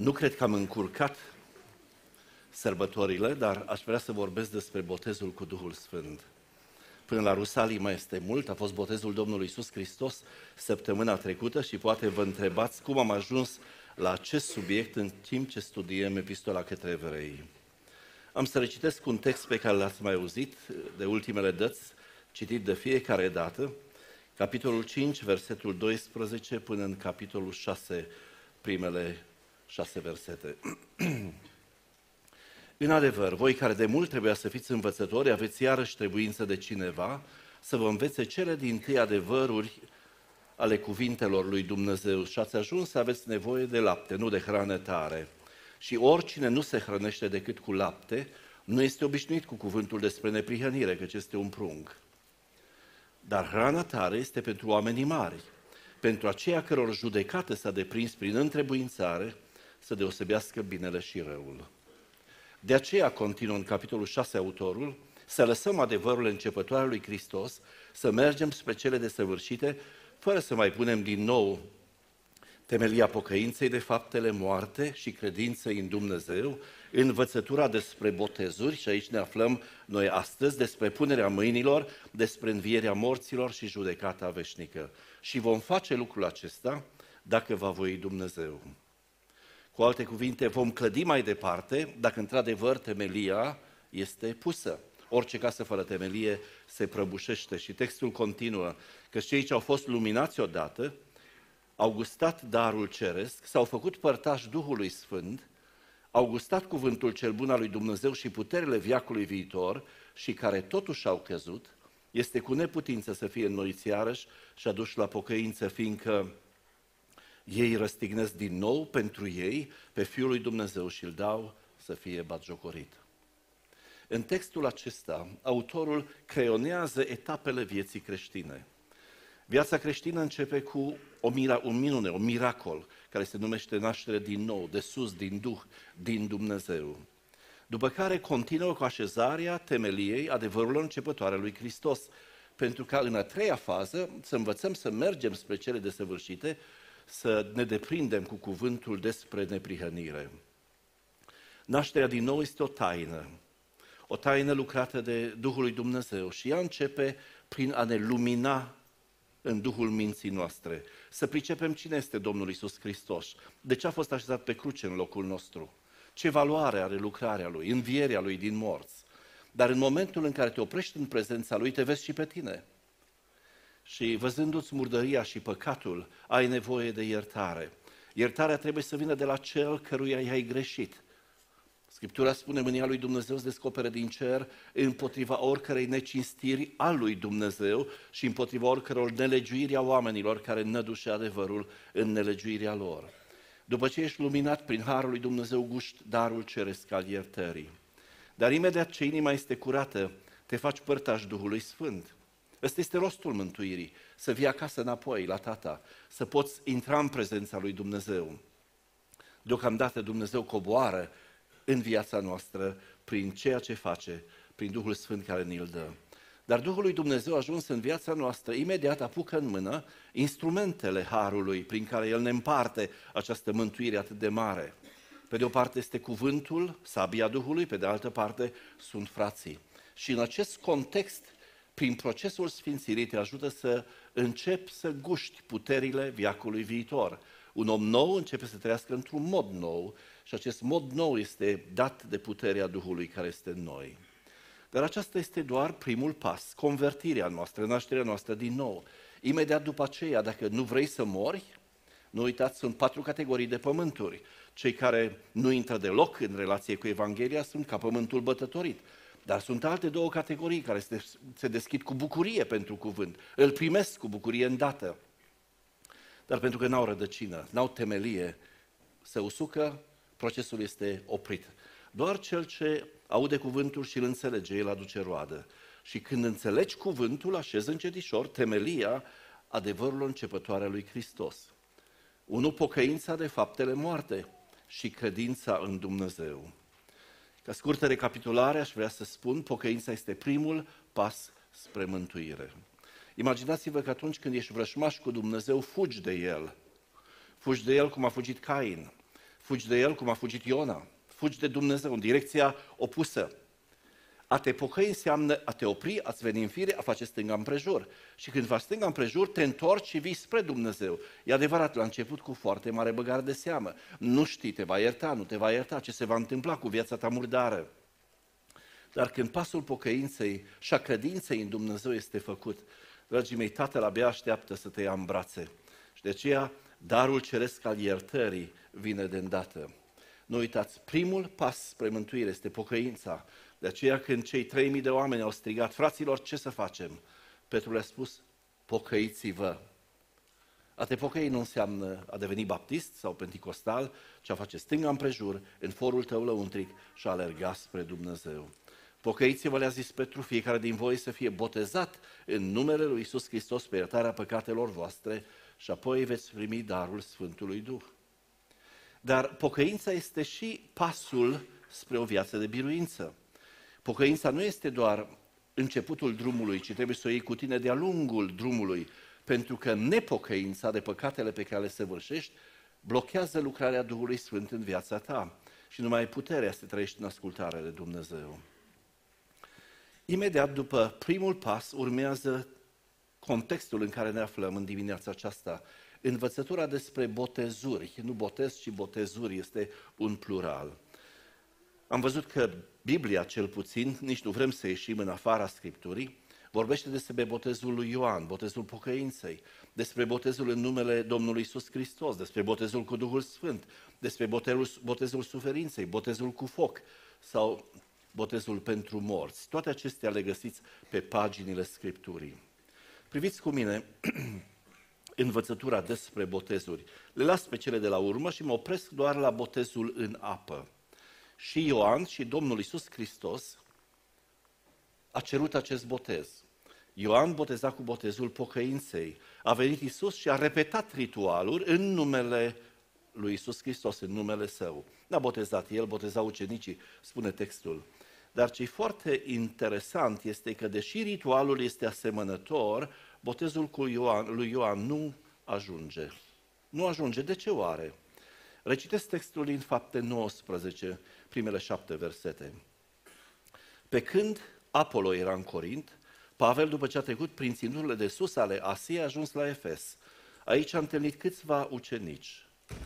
Nu cred că am încurcat sărbătorile, dar aș vrea să vorbesc despre botezul cu Duhul Sfânt. Până la Rusalii mai este mult, a fost botezul Domnului Iisus Hristos săptămâna trecută și poate vă întrebați cum am ajuns la acest subiect în timp ce studiem Epistola către Evrei. Am să recitesc un text pe care l-ați mai auzit de ultimele dăți, citit de fiecare dată, capitolul 5, versetul 12 până în capitolul 6, primele 6 versete. În adevăr, voi care de mult trebuia să fiți învățători, aveți iarăși trebuință de cineva să vă învețe cele dintâi adevăruri ale cuvintelor lui Dumnezeu și ați ajuns să aveți nevoie de lapte, nu de hrană tare. Și oricine nu se hrănește decât cu lapte, nu este obișnuit cu cuvântul despre neprihănire, căci este un prunc. Dar hrana tare este pentru oamenii mari, pentru aceia căror judecată s-a deprins prin întrebuințare, să deosebească binele și răul. De aceea, continuă în capitolul 6 autorul, să lăsăm adevărul începătoare lui Hristos, să mergem spre cele desăvârșite, fără să mai punem din nou temelia pocăinței de faptele moarte și credinței în Dumnezeu, învățătura despre botezuri, și aici ne aflăm noi astăzi, despre punerea mâinilor, despre învierea morților și judecata veșnică. Și vom face lucrul acesta dacă va voi Dumnezeu. Cu alte cuvinte, vom clădi mai departe dacă într-adevăr temelia este pusă. Orice casă fără temelie se prăbușește și textul continuă că cei ce au fost luminați odată au gustat darul ceresc, s-au făcut părtași Duhului Sfânt, au gustat cuvântul cel bun al lui Dumnezeu și puterile veacului viitor și care totuși au căzut, este cu neputință să fie înnoiți iarăși și aduși la pocăință, fiindcă ei răstignesc din nou pentru ei pe Fiul lui Dumnezeu și îl dau să fie batjocorit. În textul acesta, autorul creionează etapele vieții creștine. Viața creștină începe cu un minune, un miracol, care se numește naștere din nou, de sus, din Duh, din Dumnezeu. După care continuă cu așezarea temeliei adevărurilor începătoare lui Hristos, pentru ca în a treia fază să învățăm să mergem spre cele desăvârșite, să ne deprindem cu cuvântul despre neprihănire. Nașterea din nou este o taină lucrată de Duhul lui Dumnezeu și ea începe prin a ne lumina în Duhul minții noastre, să pricepem cine este Domnul Iisus Hristos, de ce a fost așezat pe cruce în locul nostru, ce valoare are lucrarea Lui, învierea Lui din morți. Dar în momentul în care te oprești în prezența Lui, te vezi și pe tine. Și văzându-ți murdăria și păcatul, ai nevoie de iertare. Iertarea trebuie să vină de la cel căruia i-ai greșit. Scriptura spune, mânia lui Dumnezeu se descoperă din cer împotriva oricărei necinstiri a lui Dumnezeu și împotriva oricăror nelegiuiri a oamenilor care nădușe adevărul în nelegiuirea lor. După ce ești luminat prin harul lui Dumnezeu, guști darul ceresc al iertării. Dar imediat ce inima este curată, te faci părtaș Duhului Sfânt. Ăsta este rostul mântuirii, să vii acasă înapoi la Tata, să poți intra în prezența lui Dumnezeu. Deocamdată Dumnezeu coboară în viața noastră prin ceea ce face, prin Duhul Sfânt care ni-l dă. Dar Duhul lui Dumnezeu ajuns în viața noastră, imediat apucă în mână instrumentele harului prin care El ne împarte această mântuire atât de mare. Pe de o parte este cuvântul, sabia Duhului, pe de altă parte sunt frații. Și în acest context, prin procesul sfințirii, te ajută să începi să guști puterile veacului viitor. Un om nou începe să trăiască într-un mod nou și acest mod nou este dat de puterea Duhului care este în noi. Dar aceasta este doar primul pas, convertirea noastră, nașterea noastră din nou. Imediat după aceea, dacă nu vrei să mori, nu uitați, sunt 4 categorii de pământuri. Cei care nu intră deloc în relație cu Evanghelia sunt ca pământul bătătorit. Dar sunt alte 2 categorii care se deschid cu bucurie pentru cuvânt, îl primesc cu bucurie îndată. Dar pentru că n-au rădăcină, n-au temelie, se usucă, procesul este oprit. Doar cel ce aude cuvântul și îl înțelege, el aduce roadă. Și când înțelegi cuvântul, așezi încetișor temelia adevărului începătoare lui Hristos. 1. Pocăința de faptele moarte și credința în Dumnezeu. Ca scurtă recapitulare, aș vrea să spun, pocăința este primul pas spre mântuire. Imaginați-vă că atunci când ești vrășmaș cu Dumnezeu, fugi de El. Fugi de El cum a fugit Cain. Fugi de el cum a fugit Iona. Fugi de Dumnezeu în direcția opusă. A te pocăi înseamnă a te opri, a-ți veni în fire, a face stânga împrejur. Și când faci stânga împrejur, te întorci și vii spre Dumnezeu. E adevărat, la început cu foarte mare băgare de seamă. Nu știi, te va ierta, nu te va ierta, ce se va întâmpla cu viața ta murdară. Dar când pasul pocăinței și a credinței în Dumnezeu este făcut, dragii mei, Tatăl abia așteaptă să te ia în brațe. Și de aceea, darul ceresc al iertării vine de îndată. Nu uitați, primul pas spre mântuire este pocăința. De aceea când cei 3000 de oameni au strigat, fraților, ce să facem? Petru le-a spus, pocăiți-vă. A te pocăi nu înseamnă a deveni baptist sau penticostal, ci a face stânga împrejur în forul tău lăuntric și a alerga spre Dumnezeu. Pocăiți-vă, le-a zis Petru, fiecare din voi să fie botezat în numele lui Iisus Hristos pe iertarea păcatelor voastre și apoi veți primi darul Sfântului Duh. Dar pocăința este și pasul spre o viață de biruință. Pocăința nu este doar începutul drumului, ci trebuie să o iei cu tine de-a lungul drumului, pentru că nepocăința de păcatele pe care le săvârșești blochează lucrarea Duhului Sfânt în viața ta și nu mai ai puterea să trăiești în ascultare de Dumnezeu. Imediat după primul pas urmează contextul în care ne aflăm în dimineața aceasta, învățătura despre botezuri, nu botez, ci botezuri, este un plural. Am văzut că Biblia, cel puțin, nici nu vrem să ieșim în afara Scripturii, vorbește despre botezul lui Ioan, botezul pocăinței, despre botezul în numele Domnului Iisus Hristos, despre botezul cu Duhul Sfânt, despre botezul suferinței, botezul cu foc sau botezul pentru morți. Toate acestea le găsiți pe paginile Scripturii. Priviți cu mine învățătura despre botezuri. Le las pe cele de la urmă și mă opresc doar la botezul în apă. Și Ioan și Domnul Iisus Hristos a cerut acest botez. Ioan boteza cu botezul pocăinței. A venit Iisus și a repetat ritualul în numele lui Iisus Hristos, în numele Său. N-a botezat el, boteza ucenicii, spune textul. Dar ce e foarte interesant este că, deși ritualul este asemănător, botezul lui Ioan nu ajunge. Nu ajunge. De ce oare? Recitesc textul din Fapte 19, primele 7 versete. Pe când Apolo era în Corint, Pavel, după ce a trecut prin ținuturile de sus ale Asiei, a ajuns la Efes. Aici a întâlnit câțiva ucenici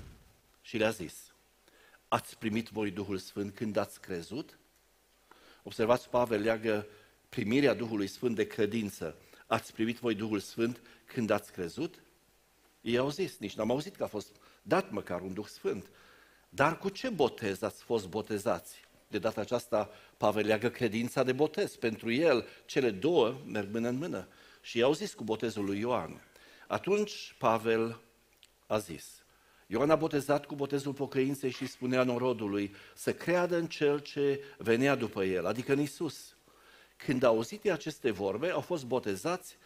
și le-a zis, ați primit voi Duhul Sfânt când ați crezut? Observați, Pavel leagă primirea Duhului Sfânt de credință. Ați primit voi Duhul Sfânt când ați crezut? Ei au zis, nici n-am auzit că a fost dat măcar un Duh Sfânt. Dar cu ce botez ați fost botezați? De data aceasta, Pavel leagă credința de botez. Pentru el, cele două merg mână în mână. Și i-au zis cu botezul lui Ioan. Atunci Pavel a zis, Ioan a botezat cu botezul pocăinței și spunea norodului să creadă în cel ce venea după el, adică în Iisus. Când au auzit aceste vorbe, au fost botezați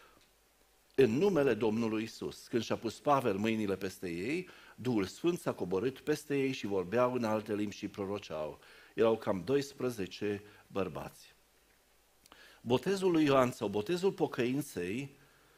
în numele Domnului Iisus. Când și-a pus Pavel mâinile peste ei, Duhul Sfânt s-a coborât peste ei și vorbeau în alte limbi și proroceau. Erau cam 12 bărbați. Botezul lui Ioan sau botezul pocăinței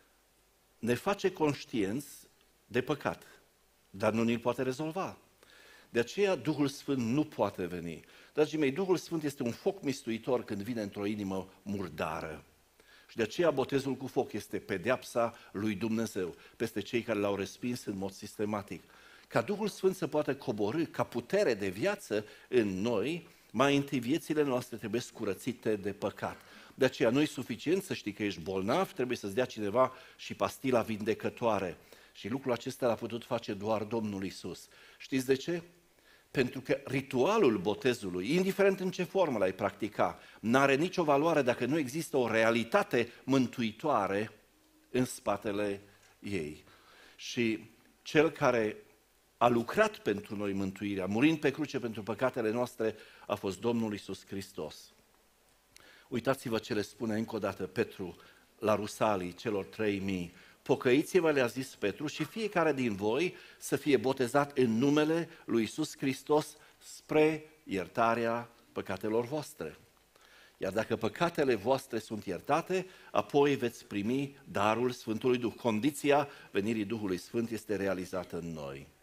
ne face conștienți de păcat, dar nu ni-l poate rezolva. De aceea Duhul Sfânt nu poate veni. Dragii mei, Duhul Sfânt este un foc mistuitor când vine într-o inimă murdară. Și de aceea botezul cu foc este pedeapsa lui Dumnezeu peste cei care l-au respins în mod sistematic. Ca Duhul Sfânt să poată coborî ca putere de viață în noi, mai întâi viețile noastre trebuie curățite de păcat. De aceea nu e suficient să știi că ești bolnav, trebuie să-ți dea cineva și pastila vindecătoare. Și lucrul acesta l-a putut face doar Domnul Iisus. Știți de ce? Pentru că ritualul botezului, indiferent în ce formă l-ai practica, n-are nicio valoare dacă nu există o realitate mântuitoare în spatele ei. Și cel care a lucrat pentru noi mântuirea, murind pe cruce pentru păcatele noastre, a fost Domnul Iisus Hristos. Uitați-vă ce le spune încă o dată Petru la Rusalii, celor 3000. Pocăiți-vă, le-a zis Petru, și fiecare din voi să fie botezat în numele lui Iisus Hristos spre iertarea păcatelor voastre. Iar dacă păcatele voastre sunt iertate, apoi veți primi darul Sfântului Duh. Condiția venirii Duhului Sfânt este realizată în noi.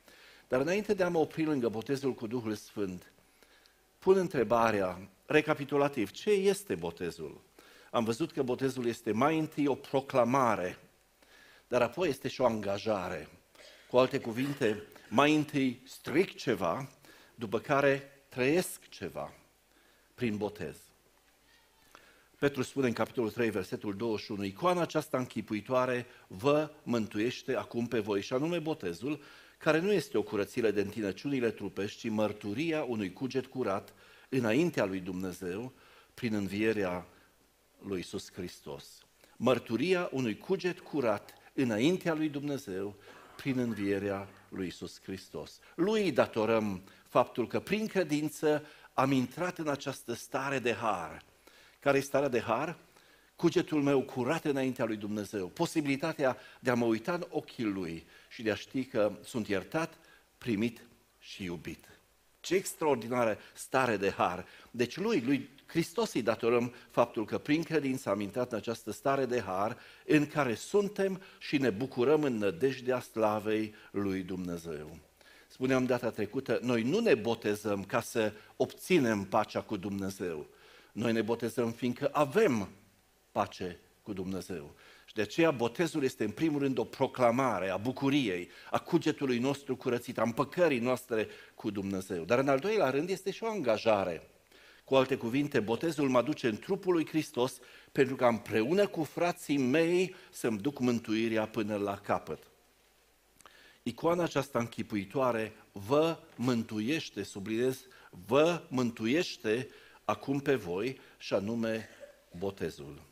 Dar înainte de a mă opri lângă botezul cu Duhul Sfânt, pun întrebarea, recapitulativ, ce este botezul? Am văzut că botezul este mai întâi o proclamare, dar apoi este și o angajare. Cu alte cuvinte, mai întâi stric ceva, după care trăiesc ceva prin botez. Petru spune în capitolul 3, versetul 21, icoana aceasta închipuitoare vă mântuiește acum pe voi, și anume botezul, care nu este o curățire de întinăciunile trupești, ci mărturia unui cuget curat înaintea lui Dumnezeu prin învierea lui Iisus Hristos. Mărturia unui cuget curat înaintea lui Dumnezeu prin învierea lui Iisus Hristos. Lui datorăm faptul că prin credință am intrat în această stare de har. Care e starea de har? Cugetul meu curat înaintea lui Dumnezeu, posibilitatea de a mă uita în ochii Lui și de a ști că sunt iertat, primit și iubit. Ce extraordinară stare de har! Deci lui Hristos îi datorăm faptul că prin credință am intrat în această stare de har în care suntem și ne bucurăm în nădejdea slavei lui Dumnezeu. Spuneam data trecută, noi nu ne botezăm ca să obținem pacea cu Dumnezeu. Noi ne botezăm fiindcă avem pace cu Dumnezeu. Și de aceea botezul este în primul rând o proclamare a bucuriei, a cugetului nostru curățit, a împăcării noastre cu Dumnezeu. Dar în al doilea rând este și o angajare. Cu alte cuvinte, botezul mă duce în trupul lui Hristos pentru ca împreună cu frații mei să-mi duc mântuirea până la capăt. Icoana aceasta închipuitoare vă mântuiește, subliniez, vă mântuiește acum pe voi, și anume botezul.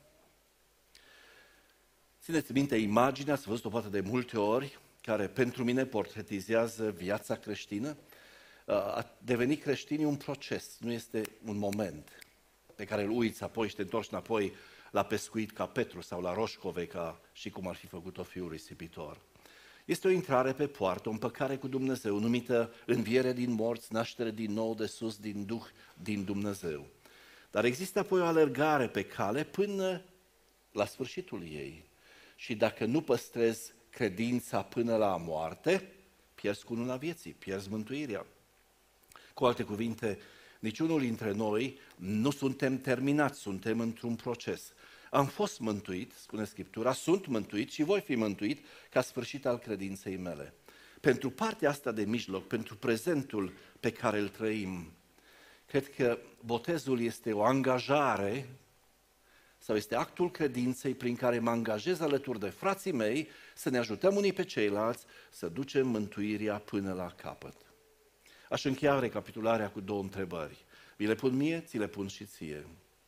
Țineți minte imaginea, ați văzut-o poate de multe ori, care pentru mine portretizează viața creștină. A deveni creștin e un proces, nu este un moment pe care îl uiți apoi și te întorci înapoi la pescuit ca Petru sau la roșcove ca și cum ar fi făcut-o fiul risipitor. Este o intrare pe poartă, o împăcare cu Dumnezeu, numită înviere din morți, naștere din nou de sus, din Duh, din Dumnezeu. Dar există apoi o alergare pe cale până la sfârșitul ei. Și dacă nu păstrezi credința până la moarte, pierzi cununa vieții, pierzi mântuirea. Cu alte cuvinte, niciunul dintre noi nu suntem terminați, suntem într-un proces. Am fost mântuit, spune Scriptura, sunt mântuit și voi fi mântuit ca sfârșit al credinței mele. Pentru partea asta de mijloc, pentru prezentul pe care îl trăim, cred că botezul este o angajare sau este actul credinței prin care mă angajez alături de frații mei să ne ajutăm unii pe ceilalți să ducem mântuirea până la capăt. Aș încheia recapitularea cu două întrebări. Vi le pun mie, ți le pun și ție.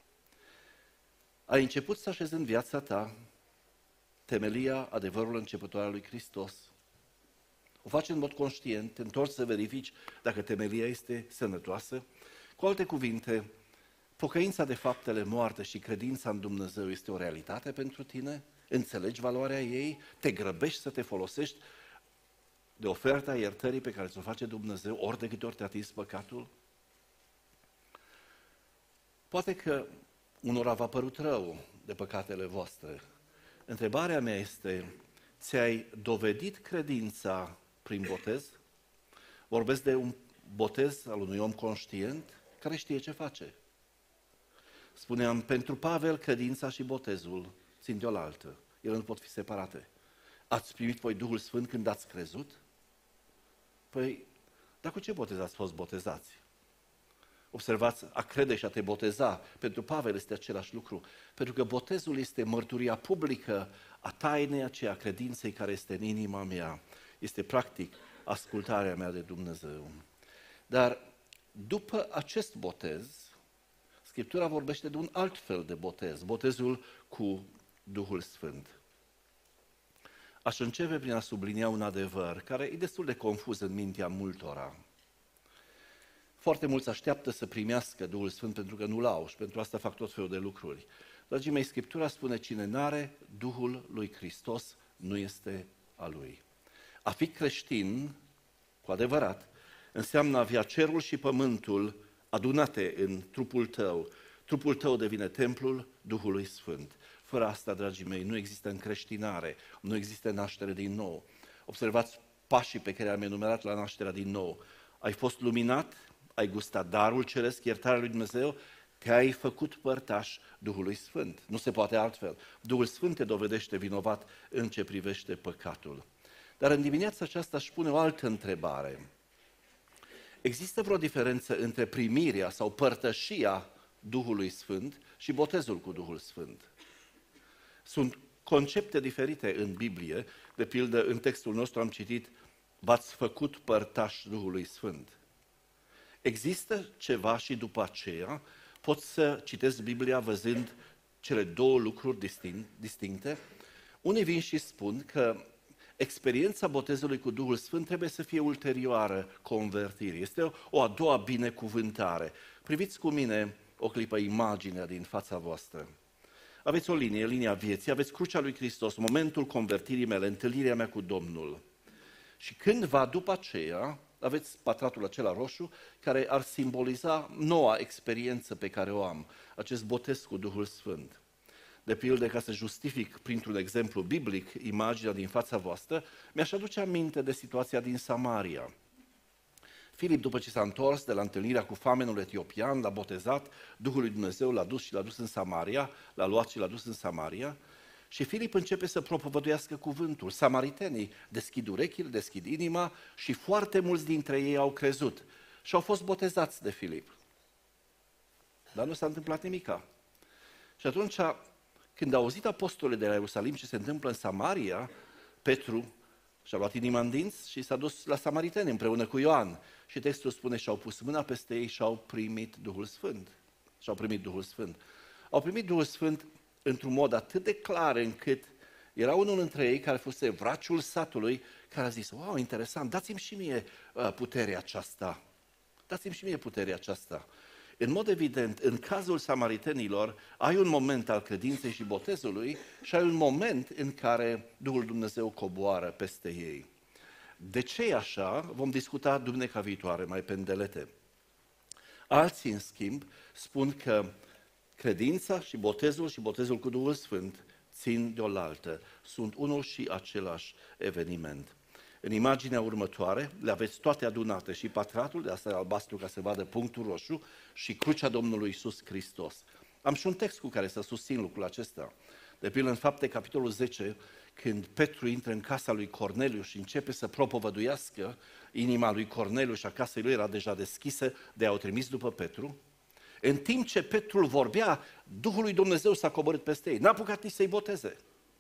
Ai început să așezi în viața ta temelia, adevărul începător al lui Hristos? O faci în mod conștient, te întorci să verifici dacă temelia este sănătoasă? Cu alte cuvinte, pocăința de faptele moarte și credința în Dumnezeu este o realitate pentru tine? Înțelegi valoarea ei? Te grăbești să te folosești de oferta iertării pe care ți-o face Dumnezeu ori de câte ori te-a atins păcatul? Poate că unora v-a părut rău de păcatele voastre. Întrebarea mea este, ți-ai dovedit credința prin botez? Vorbesc de un botez al unui om conștient care știe ce face. Spuneam, pentru Pavel, credința și botezul țin de oaltă. Ele nu pot fi separate. Ați primit voi Duhul Sfânt când ați crezut? Păi, dar cu ce botez ați fost botezați? Observați, a crede și a te boteza, pentru Pavel este același lucru, pentru că botezul este mărturia publică a tainei aceea, credinței care este în inima mea. Este practic ascultarea mea de Dumnezeu. Dar după acest botez, Scriptura vorbește de un alt fel de botez, botezul cu Duhul Sfânt. Aș începe prin a sublinia un adevăr care e destul de confuz în mintea multora. Foarte mulți așteaptă să primească Duhul Sfânt pentru că nu l-au și pentru asta fac tot felul de lucruri. Dragii mei, Scriptura spune, cine n-are Duhul lui Hristos nu este a lui. A fi creștin, cu adevărat, înseamnă a avea cerul și pământul adunate în trupul tău. Trupul tău devine templul Duhului Sfânt. Fără asta, dragii mei, nu există încreștinare, nu există naștere din nou. Observați, pașii pe care am enumerat la nașterea din nou. Ai fost luminat, ai gustat darul ceresc, iertarea lui Dumnezeu, te-ai făcut părtaș Duhului Sfânt. Nu se poate altfel. Duhul Sfânt te dovedește vinovat în ce privește păcatul. Dar în dimineața aceasta aș pune o altă întrebare. Există vreo diferență între primirea sau părtășia Duhului Sfânt și botezul cu Duhul Sfânt? Sunt concepte diferite în Biblie. De pildă, în textul nostru am citit, v-ați făcut părtași Duhului Sfânt. Există ceva și după aceea pot să citesc Biblia văzând cele două lucruri distincte? Unii vin și spun că experiența botezului cu Duhul Sfânt trebuie să fie ulterioară convertirii. Este o a doua binecuvântare. Priviți cu mine o clipă imaginea din fața voastră. Aveți o linie, linia vieții, aveți crucea lui Hristos, momentul convertirii mele, întâlnirea mea cu Domnul. Și cândva după aceea, aveți pătratul acela roșu, care ar simboliza noua experiență pe care o am, acest botez cu Duhul Sfânt. De pildă, ca să justific printr-un exemplu biblic imaginea din fața voastră, mi-aș aduce aminte de situația din Samaria. Filip, după ce s-a întors de la întâlnirea cu famenul etiopian, l-a botezat, Duhul lui Dumnezeu l-a dus și l-a dus în Samaria, l-a luat și l-a dus în Samaria, și Filip începe să propovăduiască cuvântul. Samaritenii deschid urechile, deschid inima și foarte mulți dintre ei au crezut și au fost botezați de Filip. Dar nu s-a întâmplat nimica. Și atunci, când a auzit apostolii de la Ierusalim ce se întâmplă în Samaria, Petru și-a luat inima în dinți și s-a dus la samariteni împreună cu Ioan. Și textul spune, și-au pus mâna peste ei și au primit Duhul Sfânt. Și-au primit Duhul Sfânt. Au primit Duhul Sfânt într-un mod atât de clar încât era unul dintre ei care fusese vraciul satului, care a zis, wow, interesant, dați-mi și mie puterea aceasta. Dați-mi și mie puterea aceasta. În mod evident, în cazul samaritenilor, ai un moment al credinței și botezului și ai un moment în care Duhul Dumnezeu coboară peste ei. De ce e așa? Vom discuta duminica viitoare mai pe îndelete. Alții, în schimb, spun că credința și botezul cu Duhul Sfânt țin de oaltă. Sunt unul și același eveniment. În imaginea următoare le aveți toate adunate, și pătratul, de asta e albastru ca să vadă punctul roșu, și crucea Domnului Iisus Hristos. Am și un text cu care să susțin lucrul acesta. De pildă în Fapte, capitolul 10, când Petru intră în casa lui Corneliu și începe să propovăduiască, inima lui Corneliu și a casei lui era deja deschisă, de au trimis după Petru. În timp ce Petru vorbea, Duhul lui Dumnezeu s-a coborât peste ei. N-a apucat nici să-i boteze.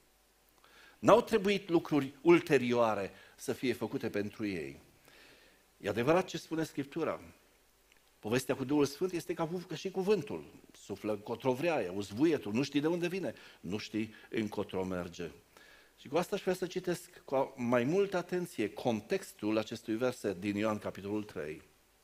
N-au trebuit lucruri ulterioare să fie făcute pentru ei. E adevărat ce spune Scriptura. Povestea cu Duhul Sfânt este ca și cuvântul. Suflă încotro vrea, e uzvuietul, nu știi de unde vine, nu știi încotro merge. Și cu asta aș vrea să citesc cu mai multă atenție contextul acestui verset din Ioan, capitolul 3.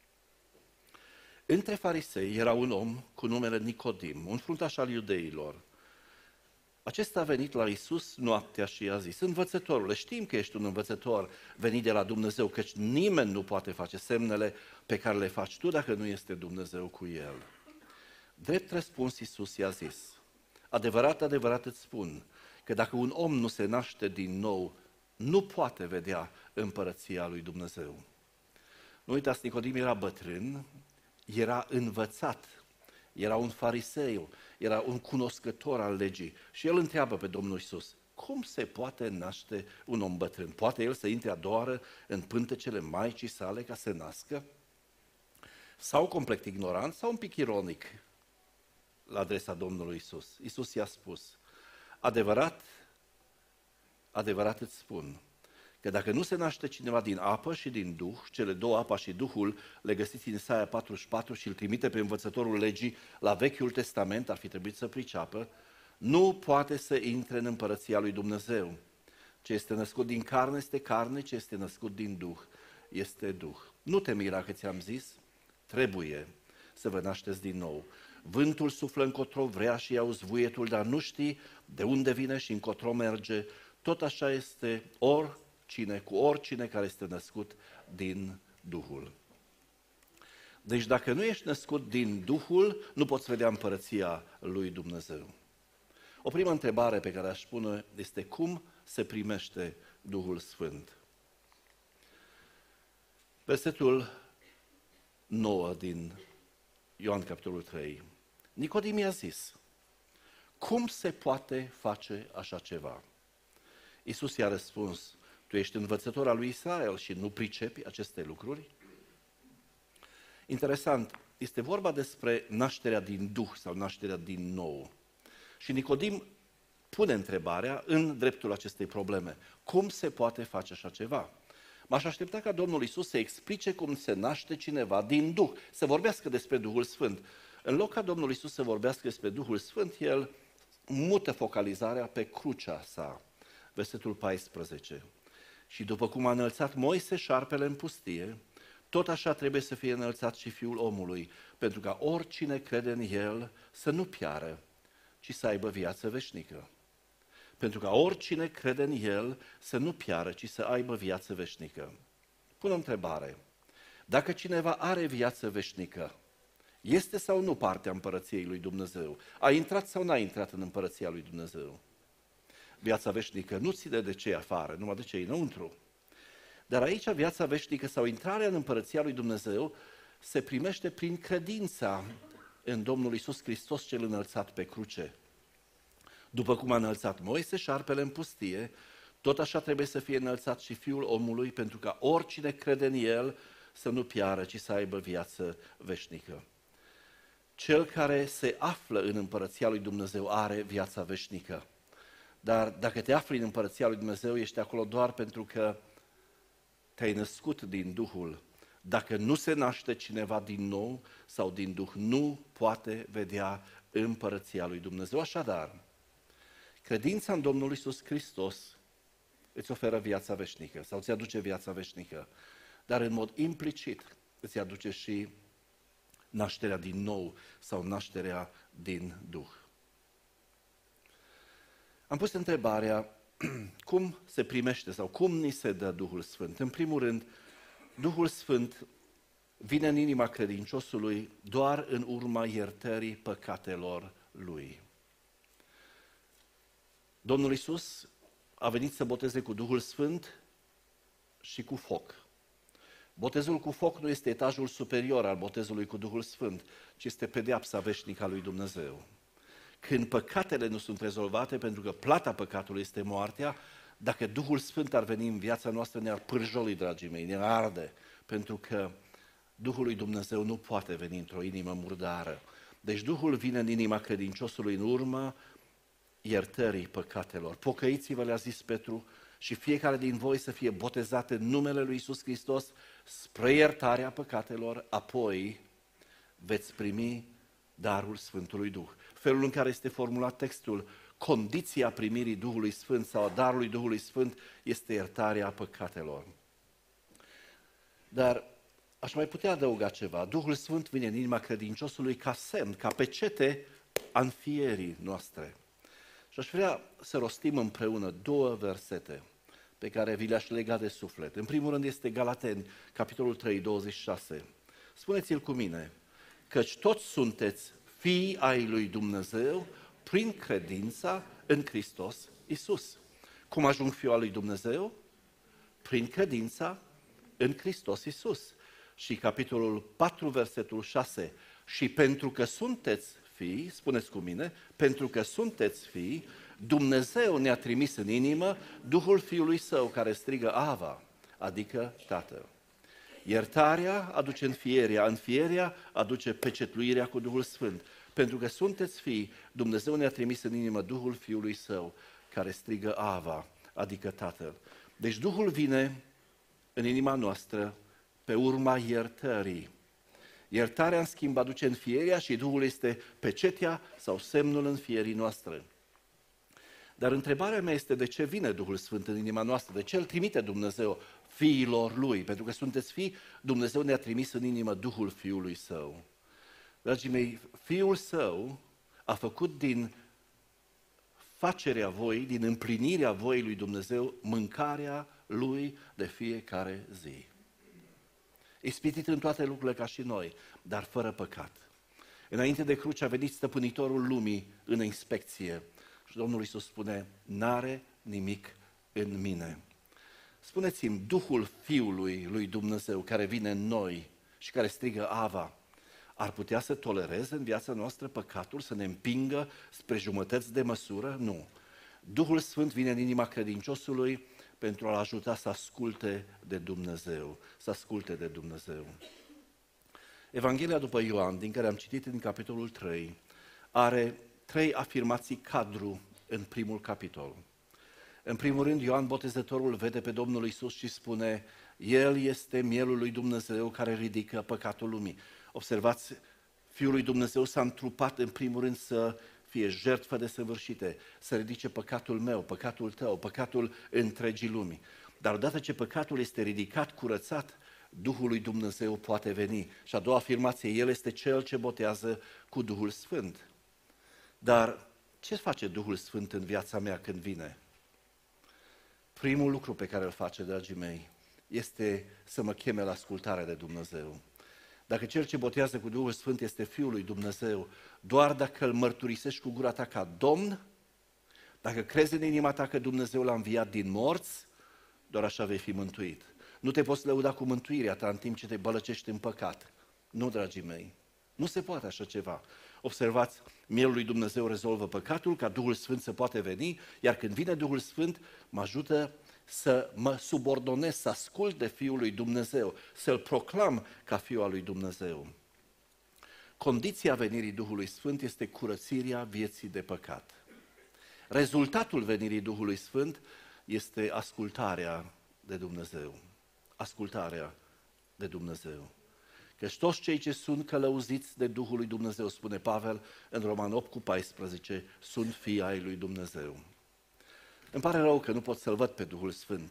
Între farisei era un om cu numele Nicodim, un fruntaș al iudeilor. Acesta a venit la Iisus noaptea și i-a zis, învățătorule, știm că ești un învățător venit de la Dumnezeu, căci nimeni nu poate face semnele pe care le faci tu dacă nu este Dumnezeu cu el. Drept răspuns, Iisus i-a zis, adevărat, adevărat îți spun, că dacă un om nu se naște din nou, nu poate vedea împărăția lui Dumnezeu. Nu uitați, Nicodim era bătrân, era învățat, era un fariseu, era un cunoscător al legii și el întreabă pe Domnul Iisus, cum se poate naște un om bătrân? Poate el să intre a doua oară în pântecele maicii sale ca să nască? Sau complet ignorant, sau un pic ironic la adresa Domnului Iisus. Iisus i-a spus, adevărat, adevărat îți spun, că dacă nu se naște cineva din apă și din Duh, cele două, apa și Duhul, le găsiți în Isaia 44 și îl trimite pe învățătorul legii la Vechiul Testament, ar fi trebuit să priceapă, nu poate să intre în împărăția lui Dumnezeu. Ce este născut din carne este carne, ce este născut din Duh este Duh. Nu te mira că ți-am zis, trebuie să vă nașteți din nou. Vântul suflă încotro vrea și auzi vuietul, dar nu știi de unde vine și încotro merge. Tot așa este oricine care este născut din Duhul. Deci dacă nu ești născut din Duhul, nu poți vedea împărăția lui Dumnezeu. O primă întrebare pe care aș pune este cum se primește Duhul Sfânt. Versetul 9 din Ioan capitolul 3. Nicodim i-a zis: cum se poate face așa ceva? Iisus i-a răspuns: tu ești învățător al lui Israel și nu pricepi aceste lucruri? Interesant, este vorba despre nașterea din Duh sau nașterea din nou. Și Nicodim pune întrebarea în dreptul acestei probleme. Cum se poate face așa ceva? M-aș aștepta ca Domnul Iisus să explice cum se naște cineva din Duh, să vorbească despre Duhul Sfânt. În loc ca Domnul Iisus să vorbească despre Duhul Sfânt, El mută focalizarea pe crucea sa. Versetul 14. Și după cum a înălțat Moise șarpele în pustie, tot așa trebuie să fie înălțat și Fiul omului, pentru ca oricine crede în El să nu piară, ci să aibă viață veșnică. Pentru ca oricine crede în El să nu piară, ci să aibă viață veșnică. Pun o întrebare. Dacă cineva are viață veșnică, este sau nu partea împărăției lui Dumnezeu? A intrat sau n-a intrat în împărăția lui Dumnezeu? Viața veșnică nu ține de ce afară, numai de ce înăuntru. Dar aici viața veșnică sau intrarea în împărăția lui Dumnezeu se primește prin credința în Domnul Iisus Hristos cel înălțat pe cruce. După cum a înălțat Moise șarpele în pustie, tot așa trebuie să fie înălțat și Fiul omului, pentru ca oricine crede în El să nu piară, ci să aibă viață veșnică. Cel care se află în împărăția lui Dumnezeu are viața veșnică. Dar dacă te afli în împărăția lui Dumnezeu, ești acolo doar pentru că te-ai născut din Duhul. Dacă nu se naște cineva din nou sau din Duh, nu poate vedea împărăția lui Dumnezeu. Așadar, credința în Domnul Iisus Hristos îți oferă viața veșnică sau îți aduce viața veșnică, dar în mod implicit îți aduce și nașterea din nou sau nașterea din Duh. Am pus întrebarea, cum se primește sau cum ni se dă Duhul Sfânt? În primul rând, Duhul Sfânt vine în inima credinciosului doar în urma iertării păcatelor lui. Domnul Iisus a venit să boteze cu Duhul Sfânt și cu foc. Botezul cu foc nu este etajul superior al botezului cu Duhul Sfânt, ci este pedeapsa veșnică a lui Dumnezeu. Când păcatele nu sunt rezolvate, pentru că plata păcatului este moartea, dacă Duhul Sfânt ar veni în viața noastră, ne-ar pârjoli, dragii mei, ne-ar arde, pentru că Duhul lui Dumnezeu nu poate veni într-o inimă murdară. Deci Duhul vine în inima credinciosului în urma iertării păcatelor. Pocăiți-vă, le-a zis Petru, și fiecare din voi să fie botezat în numele lui Iisus Hristos spre iertarea păcatelor, apoi veți primi darul Sfântului Duh. Felul în care este formulat textul, condiția primirii Duhului Sfânt sau a darului Duhului Sfânt este iertarea păcatelor. Dar aș mai putea adăuga ceva. Duhul Sfânt vine în inima credinciosului ca semn, ca pecete a înfierii noastre. Și aș vrea să rostim împreună două versete pe care vi le-aș lega de suflet. În primul rând este Galateni, capitolul 3, 26. Spuneți-l cu mine, căci toți sunteți fii ai lui Dumnezeu prin credința în Hristos Iisus. Cum ajung fiul al lui Dumnezeu? Prin credința în Hristos Iisus. Și capitolul 4, versetul 6. Și pentru că sunteți fii, spuneți cu mine, pentru că sunteți fii, Dumnezeu ne-a trimis în inimă Duhul Fiului Său care strigă Ava, adică Tatăl. Iertarea aduce înfierea aduce pecetluirea cu Duhul Sfânt. Pentru că sunteți fii, Dumnezeu ne-a trimis în inimă Duhul Fiului Său care strigă Ava, adică Tatăl. Deci Duhul vine în inima noastră pe urma iertării. Iertarea, în schimb, aduce înfierea și Duhul este pecetea sau semnul înfierii noastre. Dar întrebarea mea este de ce vine Duhul Sfânt în inima noastră? De ce îl trimite Dumnezeu fiilor Lui? Pentru că sunteți fii, Dumnezeu ne-a trimis în inimă Duhul Fiului Său. Dragii mei, Fiul Său a făcut din facerea voii, din împlinirea voii lui Dumnezeu, mâncarea Lui de fiecare zi. Ispitit în toate lucrurile ca și noi, dar fără păcat. Înainte de cruce a venit stăpânitorul lumii în inspecție și Domnul Iisus spune, n-are nimic în mine. spuneți-mi, Duhul Fiului lui Dumnezeu care vine în noi și care strigă Ava, ar putea să tolereze în viața noastră păcatul, să ne împingă spre jumătăți de măsură? Nu. Duhul Sfânt vine în inima credinciosului pentru a-l ajuta să asculte de Dumnezeu, să asculte de Dumnezeu. Evanghelia după Ioan, din care am citit în capitolul 3, are 3 afirmații cadru în primul capitol. În primul rând, Ioan Botezătorul vede pe Domnul Iisus și spune, El este mielul lui Dumnezeu care ridică păcatul lumii. Observați, Fiul lui Dumnezeu s-a întrupat în primul rând să fie jertfă desăvârșite, să ridice păcatul meu, păcatul tău, păcatul întregii lumii. Dar odată ce păcatul este ridicat, curățat, Duhul lui Dumnezeu poate veni. Și a doua afirmație, El este Cel ce botează cu Duhul Sfânt. Dar ce face Duhul Sfânt în viața mea când vine? Primul lucru pe care îl face, dragii mei, este să mă cheme la ascultare de Dumnezeu. Dacă Cel ce botează cu Duhul Sfânt este Fiul lui Dumnezeu, doar dacă îl mărturisești cu gura ta ca Domn, dacă crezi în inima ta că Dumnezeu l-a înviat din morți, doar așa vei fi mântuit. Nu te poți lăuda cu mântuirea ta în timp ce te bălăcești în păcat. Nu, dragii mei, nu se poate așa ceva. Observați, mielul lui Dumnezeu rezolvă păcatul, ca Duhul Sfânt să poate veni, iar când vine Duhul Sfânt, mă ajută să mă subordonez, să ascult de Fiul lui Dumnezeu, să-L proclam ca Fiul al lui Dumnezeu. Condiția venirii Duhului Sfânt este curățirea vieții de păcat. Rezultatul venirii Duhului Sfânt este ascultarea de Dumnezeu. Ascultarea de Dumnezeu. Căci toți cei ce sunt călăuziți de Duhul lui Dumnezeu, spune Pavel în Roman 8:14, sunt fii ai lui Dumnezeu. Îmi pare rău că nu pot să-L văd pe Duhul Sfânt.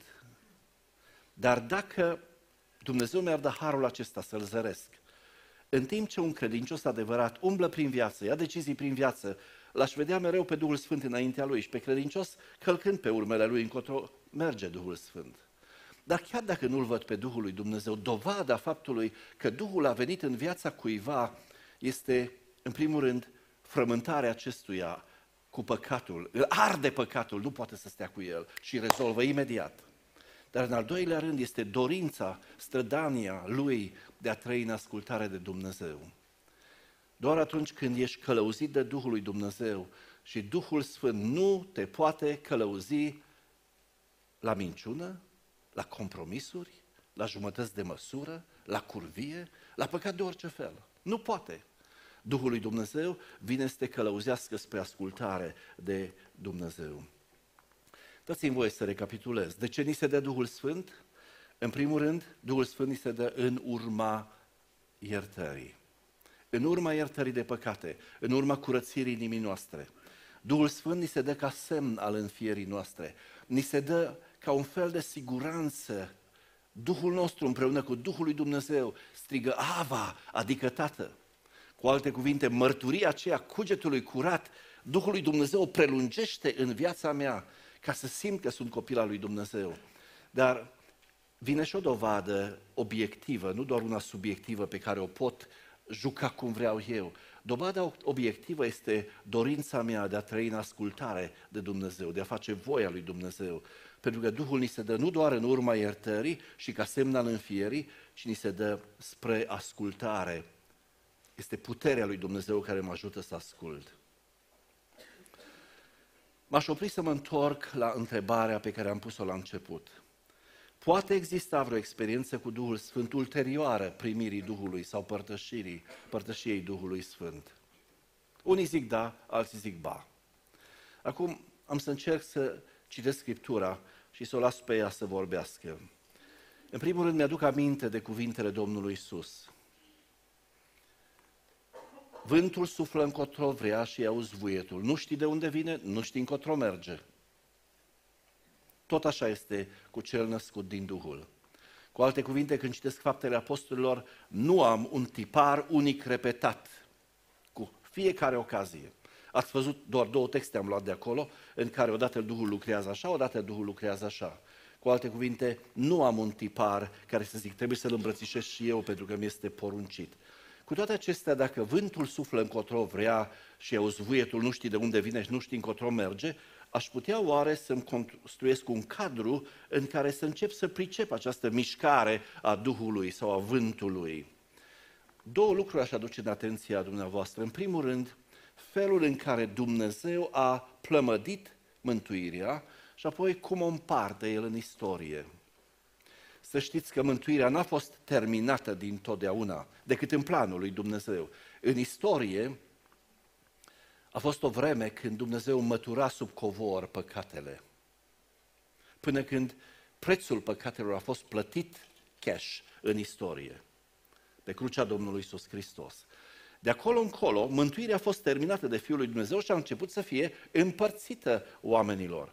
Dar dacă Dumnezeu mi-ar da harul acesta să-L zăresc, în timp ce un credincios adevărat umblă prin viață, ia decizii prin viață, l-aș vedea mereu pe Duhul Sfânt înaintea lui și pe credincios călcând pe urmele lui încotro merge Duhul Sfânt. Dar chiar dacă nu-L văd pe Duhul lui Dumnezeu, dovada faptului că Duhul a venit în viața cuiva este, în primul rând, frământarea acestuia cu păcatul. Îl arde păcatul, nu poate să stea cu el și rezolvă imediat. Dar în al doilea rând este dorința, strădania lui de a trăi în ascultare de Dumnezeu. Doar atunci când ești călăuzit de Duhul lui Dumnezeu și Duhul Sfânt nu te poate călăuzi la minciună, la compromisuri, la jumătăți de măsură, la curvie, la păcat de orice fel. Nu poate. Duhul lui Dumnezeu vine să te călăuzească spre ascultare de Dumnezeu. Dați-mi voie să recapitulez. De ce ni se dă Duhul Sfânt? În primul rând, Duhul Sfânt ni se dă în urma iertării. În urma iertării de păcate, în urma curățirii inimii noastre. Duhul Sfânt ni se dă ca semn al înfierii noastre. Ni se dă ca un fel de siguranță. Duhul nostru împreună cu Duhul lui Dumnezeu strigă Ava, adică Tată. Cu alte cuvinte, mărturia aceea cugetului curat, Duhul lui Dumnezeu o prelungește în viața mea ca să simt că sunt copil al lui Dumnezeu. Dar vine și o dovadă obiectivă, nu doar una subiectivă pe care o pot juca cum vreau eu. Dovada obiectivă este dorința mea de a trăi în ascultare de Dumnezeu, de a face voia lui Dumnezeu. Pentru că Duhul ni se dă nu doar în urma iertării și ca semn al înfierii, ci ni se dă spre ascultare. Este puterea lui Dumnezeu care mă ajută să ascult. M-aș opri să mă întorc la întrebarea pe care am pus-o la început. Poate exista vreo experiență cu Duhul Sfânt ulterioară primirii Duhului sau părtășiei Duhului Sfânt? Unii zic da, alții zic ba. Acum am să încerc să citesc Scriptura și să o las pe ea să vorbească. În primul rând mi-aduc aminte de cuvintele Domnului Iisus. Vântul suflă încotro vrea și auzi vuietul. Nu știi de unde vine, nu știi încotro merge. Tot așa este cu cel născut din Duhul. Cu alte cuvinte, când citesc Faptele Apostolilor, nu am un tipar unic repetat cu fiecare ocazie. Ați văzut, doar 2 texte am luat de acolo, în care odată Duhul lucrează așa, odată Duhul lucrează așa. Cu alte cuvinte, nu am un tipar care să zic, trebuie să-l îmbrățișez și eu pentru că mi este poruncit. Cu toate acestea, dacă vântul suflă încotro vrea și auzi vuietul, nu știi de unde vine și nu știi încotro merge, aș putea oare să-mi construiesc un cadru în care să încep să pricep această mișcare a Duhului sau a vântului? Două lucruri aș aduce în atenția dumneavoastră. În primul rând, felul în care Dumnezeu a plămădit mântuirea și apoi cum o împarte El în istorie. Să știți că mântuirea n-a fost terminată dintotdeauna, decât în planul lui Dumnezeu. În istorie a fost o vreme când Dumnezeu mătura sub covor păcatele, până când prețul păcatelor a fost plătit cash în istorie, pe crucea Domnului Iisus Hristos. De acolo încolo, mântuirea a fost terminată de Fiul lui Dumnezeu și a început să fie împărțită oamenilor.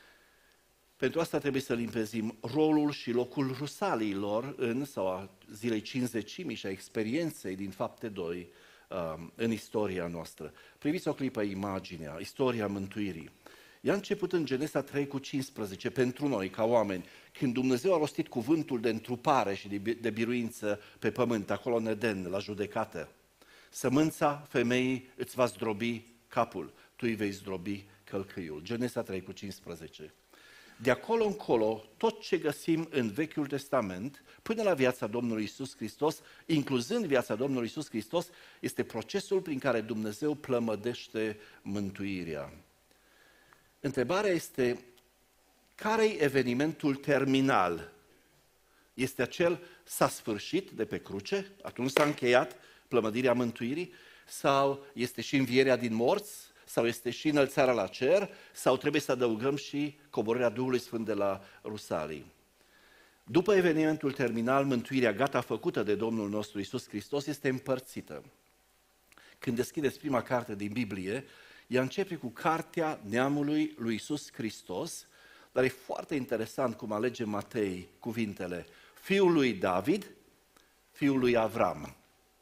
Pentru asta trebuie să limpezim rolul și locul rusaliilor sau a zilei Cincizecimii și a experienței din Fapte 2 în istoria noastră. Priviți o clipă imaginea, istoria mântuirii. Ea a început în Genesa 3:15 pentru noi, ca oameni, când Dumnezeu a rostit cuvântul de întrupare și de biruință pe pământ, acolo în Eden, la judecată. Sămânța femeii îți va zdrobi capul, tu îi vei zdrobi călcâiul. Genesa 3:15. De acolo încolo, tot ce găsim în Vechiul Testament, până la viața Domnului Iisus Hristos, incluzând viața Domnului Iisus Hristos, este procesul prin care Dumnezeu plămădește mântuirea. Întrebarea este, care-i evenimentul terminal? Este acel s-a sfârșit de pe cruce, atunci s-a încheiat plămădirea mântuirii, sau este și învierea din morți, sau este și înălțarea la cer, sau trebuie să adăugăm și coborârea Duhului Sfânt de la Rusalii. După evenimentul terminal, mântuirea gata făcută de Domnul nostru Iisus Hristos este împărțită. Când deschideți prima carte din Biblie, ea începe cu cartea neamului lui Iisus Hristos, dar e foarte interesant cum alege Matei cuvintele fiul lui David, fiul lui Avram.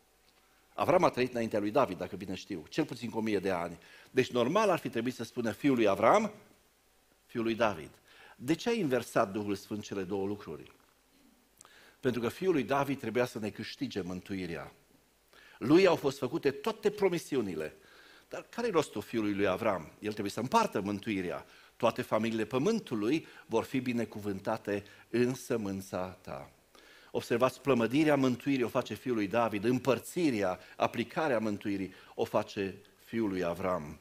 Avram a trăit înaintea lui David, dacă bine știu, cel puțin cu 1000 de ani. Deci normal ar fi trebuit să spună fiul lui Avram, fiul lui David. De ce a inversat Duhul Sfânt cele două lucruri? Pentru că fiul lui David trebuia să ne câștige mântuirea. Lui au fost făcute toate promisiunile. Dar care-i rostul fiului lui Avram? El trebuie să împartă mântuirea. Toate familiile pământului vor fi binecuvântate în sămânța ta. Observați, plămădirea mântuirii o face fiul lui David, împărțirea, aplicarea mântuirii o face fiul lui Avram.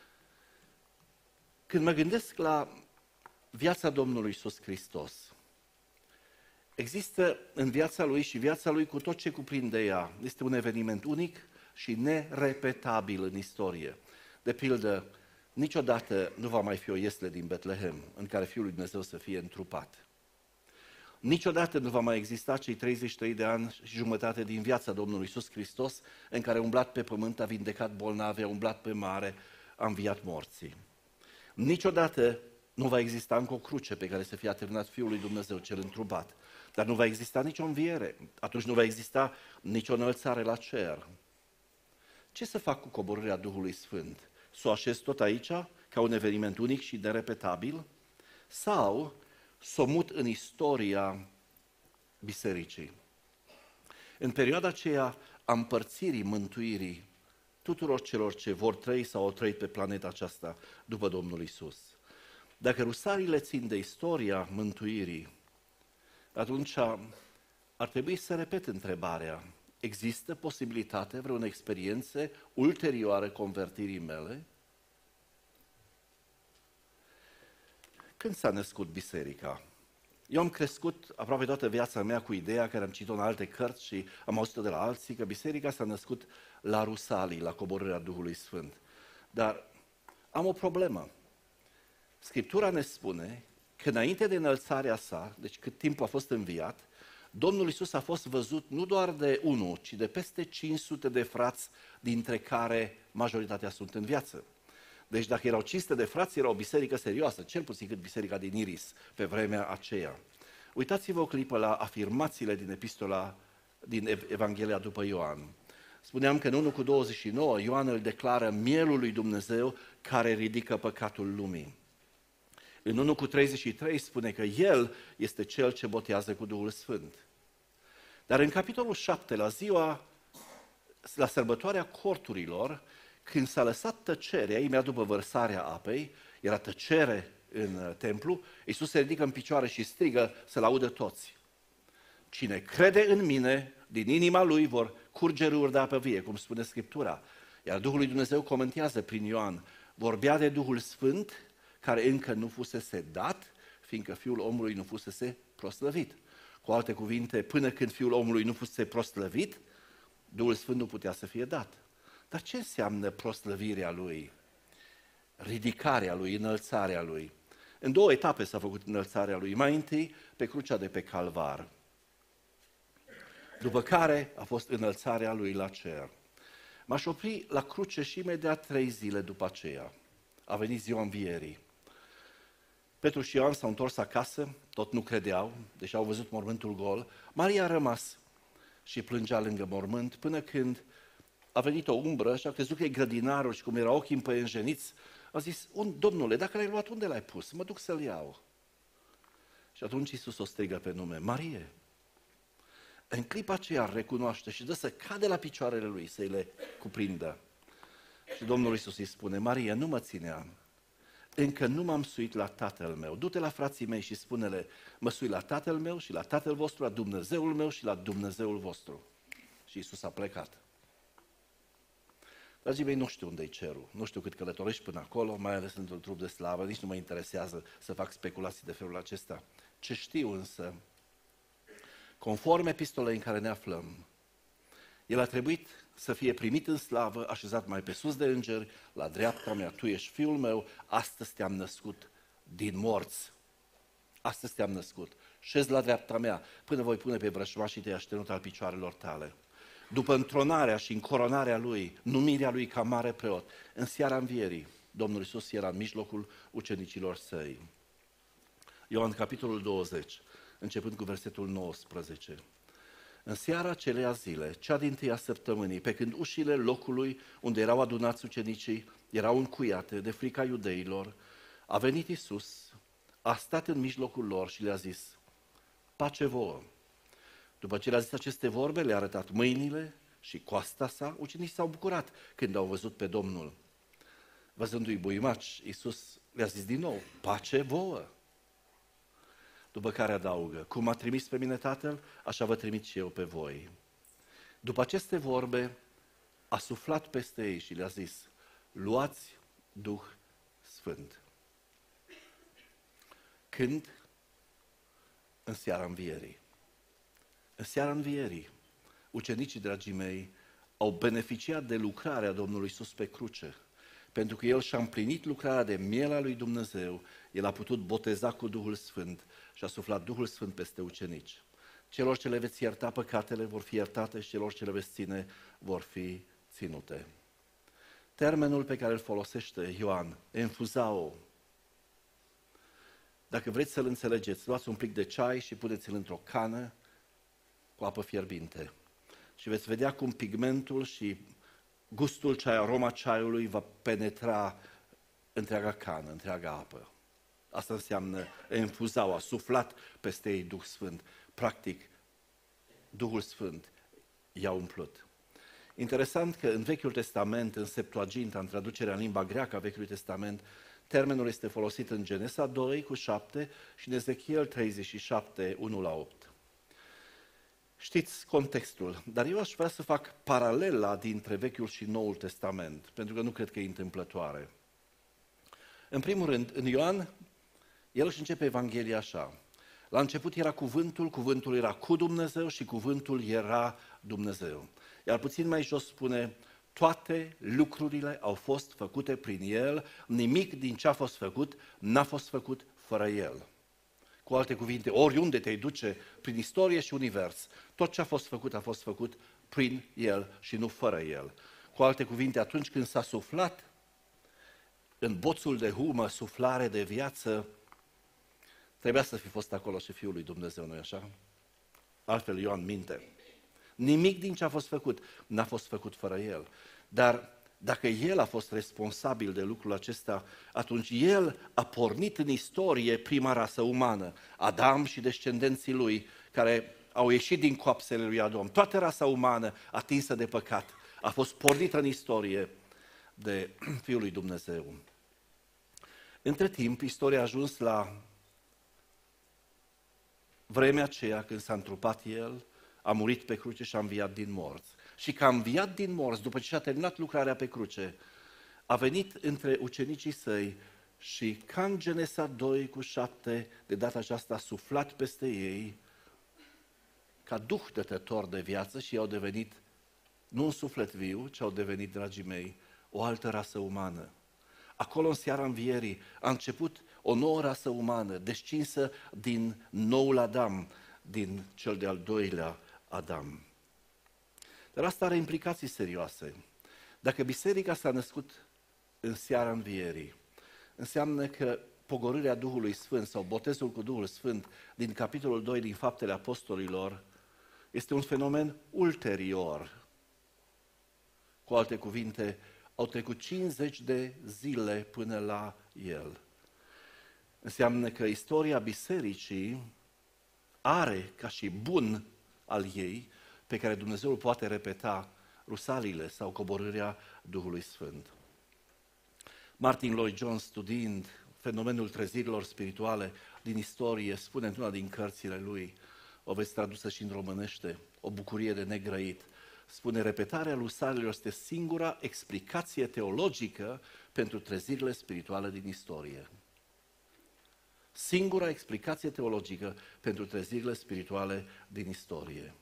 Când mă gândesc la viața Domnului Iisus Hristos, există în viața Lui și viața Lui cu tot ce cuprinde ea. Este un eveniment unic și nerepetabil în istorie. De pildă, niciodată nu va mai fi o iesle din Betlehem în care Fiul lui Dumnezeu să fie întrupat. Niciodată nu va mai exista cei 33 de ani și jumătate din viața Domnului Iisus Hristos în care a umblat pe pământ, a vindecat bolnavi, a umblat pe mare, a înviat morții. Niciodată nu va exista încă o cruce pe care să fie atârnat Fiul lui Dumnezeu cel întrupat. Dar nu va exista nicio înviere, atunci nu va exista nicio înălțare la cer. Ce să fac cu coborârea Duhului Sfânt? Să o așez tot aici, ca un eveniment unic și nerepetabil? Sau să o mut în istoria bisericii? În perioada aceea a împărțirii mântuirii tuturor celor ce vor trăi sau au trăit pe planeta aceasta după Domnul Iisus. Dacă rusarile țin de istoria mântuirii, atunci ar trebui să repet întrebarea. Există posibilitate, vreună experiență ulterioară convertirii mele? Când s-a născut biserica? Eu am crescut aproape toată viața mea cu ideea, care am citit-o în alte cărți și am auzit-o de la alții, că biserica s-a născut la Rusalii, la coborârea Duhului Sfânt. Dar am o problemă. Scriptura ne spune că înainte de înălțarea sa, deci cât timp a fost înviat, Domnul Iisus a fost văzut nu doar de unul, ci de peste 500 de frați, dintre care majoritatea sunt în viață. Deci dacă erau 500 de frați, era o biserică serioasă, cel puțin cât biserica din Iris, pe vremea aceea. Uitați-vă o clipă la afirmațiile din epistola, din Evanghelia după Ioan. Spuneam că în 1:29 Ioan îl declară mielul lui Dumnezeu care ridică păcatul lumii. În 1:33 spune că El este Cel ce botează cu Duhul Sfânt. Dar în capitolul 7, la sărbătoarea corturilor, când s-a lăsat tăcerea, imediat după vărsarea apei, era tăcere în templu, Iisus se ridică în picioare și strigă să-L audă toți. Cine crede în mine, din inima lui vor curge râuri de apă vie, cum spune Scriptura. Iar Duhul lui Dumnezeu comentează prin Ioan, vorbea de Duhul Sfânt, care încă nu fusese dat, fiindcă Fiul omului nu fusese proslăvit. Cu alte cuvinte, până când Fiul omului nu fusese proslăvit, Duhul Sfânt nu putea să fie dat. Dar ce înseamnă proslăvirea lui? Ridicarea lui, înălțarea lui. În două etape s-a făcut înălțarea lui. Mai întâi pe crucea de pe Calvar, după care a fost înălțarea lui la cer. M-aș opri la cruce și imediat 3 zile după aceea. A venit ziua învierii. Petru și Ioan s-au întors acasă, tot nu credeau, deși au văzut mormântul gol. Maria a rămas și plângea lângă mormânt până când a venit o umbră și a crezut că e grădinarul și cum erau ochii împăienjeniți, a zis, Domnule, dacă l-ai luat, unde l-ai pus? Mă duc să-l iau. Și atunci Iisus o strigă pe nume, Marie. În clipa aceea recunoaște și dă să cade la picioarele lui, să-i le cuprindă. Și Domnul Iisus îi spune, Marie, nu mă ținea, încă nu m-am suit la Tatăl meu. Du-te la frații mei și spune-le, mă sui la Tatăl meu și la Tatăl vostru, la Dumnezeul meu și la Dumnezeul vostru. Și Iisus a plecat. Dragii mei, nu știu unde-i cerul, nu știu cât călătorești până acolo, mai ales într-un trup de slavă, nici nu mă interesează să fac speculații de felul acesta. Ce știu însă, conform epistolei în care ne aflăm, el a trebuit să fie primit în slavă, așezat mai pe sus de îngeri, la dreapta mea, tu ești Fiul meu, astăzi te-am născut din morți. Astăzi te-am născut. Șezi la dreapta mea, până voi pune pe vrăjmașii tăi aștenut al picioarelor tale. După întronarea și încoronarea lui, numirea lui ca mare preot, în seara învierii, Domnul Iisus era în mijlocul ucenicilor săi. Ioan, capitolul 20, începând cu versetul 19. În seara acelea zile, cea dintâia săptămânii, pe când ușile locului unde erau adunați ucenicii erau încuiate de frica iudeilor, a venit Iisus, a stat în mijlocul lor și le-a zis, pace vouă. După ce le-a zis aceste vorbe, le-a arătat mâinile și coasta sa, ucenicii s-au bucurat când au văzut pe Domnul. Văzându-i buimaci, Iisus le-a zis din nou, pace vouă. După care adaugă, cum m-a trimis pe mine Tatăl, așa vă trimit și eu pe voi. După aceste vorbe, a suflat peste ei și le-a zis, luați Duh Sfânt. Când? În seara învierii. În seara învierii, ucenicii, dragii mei, au beneficiat de lucrarea Domnului Iisus pe cruce. Pentru că El și-a împlinit lucrarea de miel a lui Dumnezeu, El a putut boteza cu Duhul Sfânt și a suflat Duhul Sfânt peste ucenici. Celor ce le veți ierta păcatele vor fi iertate și celor ce le veți ține vor fi ținute. Termenul pe care îl folosește Ioan, enfuzao, dacă vreți să-l înțelegeți, luați un plic de ceai și puneți-l într-o cană cu apă fierbinte. Și veți vedea cum pigmentul și gustul aroma ceaiului va penetra întreaga cană, întreaga apă. Asta înseamnă enfuzau, a suflat peste ei Duh Sfânt. Practic, Duhul Sfânt i-a umplut. Interesant că în Vechiul Testament, în Septuaginta, în traducerea în limba greacă a Vechiului Testament, termenul este folosit în Genesa 2:7 și în Ezechiel 37, 1-8. Știți contextul, dar eu aș vrea să fac paralela dintre Vechiul și Noul Testament, pentru că nu cred că e întâmplătoare. În primul rând, în Ioan, el își începe Evanghelia așa. La început era cuvântul, cuvântul era cu Dumnezeu și cuvântul era Dumnezeu. Iar puțin mai jos spune, toate lucrurile au fost făcute prin El, nimic din ce a fost făcut n-a fost făcut fără El. Cu alte cuvinte, oriunde te duce prin istorie și univers, tot ce a fost făcut prin El și nu fără El. Cu alte cuvinte, atunci când s-a suflat în boțul de humă, suflare de viață, trebuia să fi fost acolo și Fiul lui Dumnezeu, nu-i așa? Altfel Ioan minte. Nimic din ce a fost făcut n-a fost făcut fără El. Dar dacă El a fost responsabil de lucrul acesta, atunci El a pornit în istorie prima rasă umană, Adam și descendenții lui, care au ieșit din coapsele lui Adam. Toată rasa umană atinsă de păcat a fost pornită în istorie de Fiul lui Dumnezeu. Între timp, istoria a ajuns la vremea aceea când s-a întrupat El, a murit pe cruce și a înviat din morți. Și că a înviat din morți, după ce și-a terminat lucrarea pe cruce, a venit între ucenicii săi și ca în Genesa 2:7, de data aceasta a suflat peste ei ca duh dătător de viață și au devenit nu un suflet viu, ci au devenit, dragii mei, o altă rasă umană. Acolo, în seara învierii, a început o nouă rasă umană, descinsă din noul Adam, din cel de-al doilea Adam. Dar asta are implicații serioase. Dacă biserica s-a născut în seara învierii, înseamnă că pogorârea Duhului Sfânt sau botezul cu Duhul Sfânt din capitolul 2 din Faptele Apostolilor este un fenomen ulterior. Cu alte cuvinte, au trecut 50 de zile până la el. Înseamnă că istoria bisericii are ca și bun al ei, pe care Dumnezeu îl poate repeta, rusalile sau coborârea Duhului Sfânt. Martin Lloyd-Jones, studiind fenomenul trezirilor spirituale din istorie, spune într-una din cărțile lui, o veți tradusă și în românește, O bucurie de negrăit, spune: repetarea rusalilor este singura explicație teologică pentru trezirile spirituale din istorie. Singura explicație teologică pentru trezirile spirituale din istorie.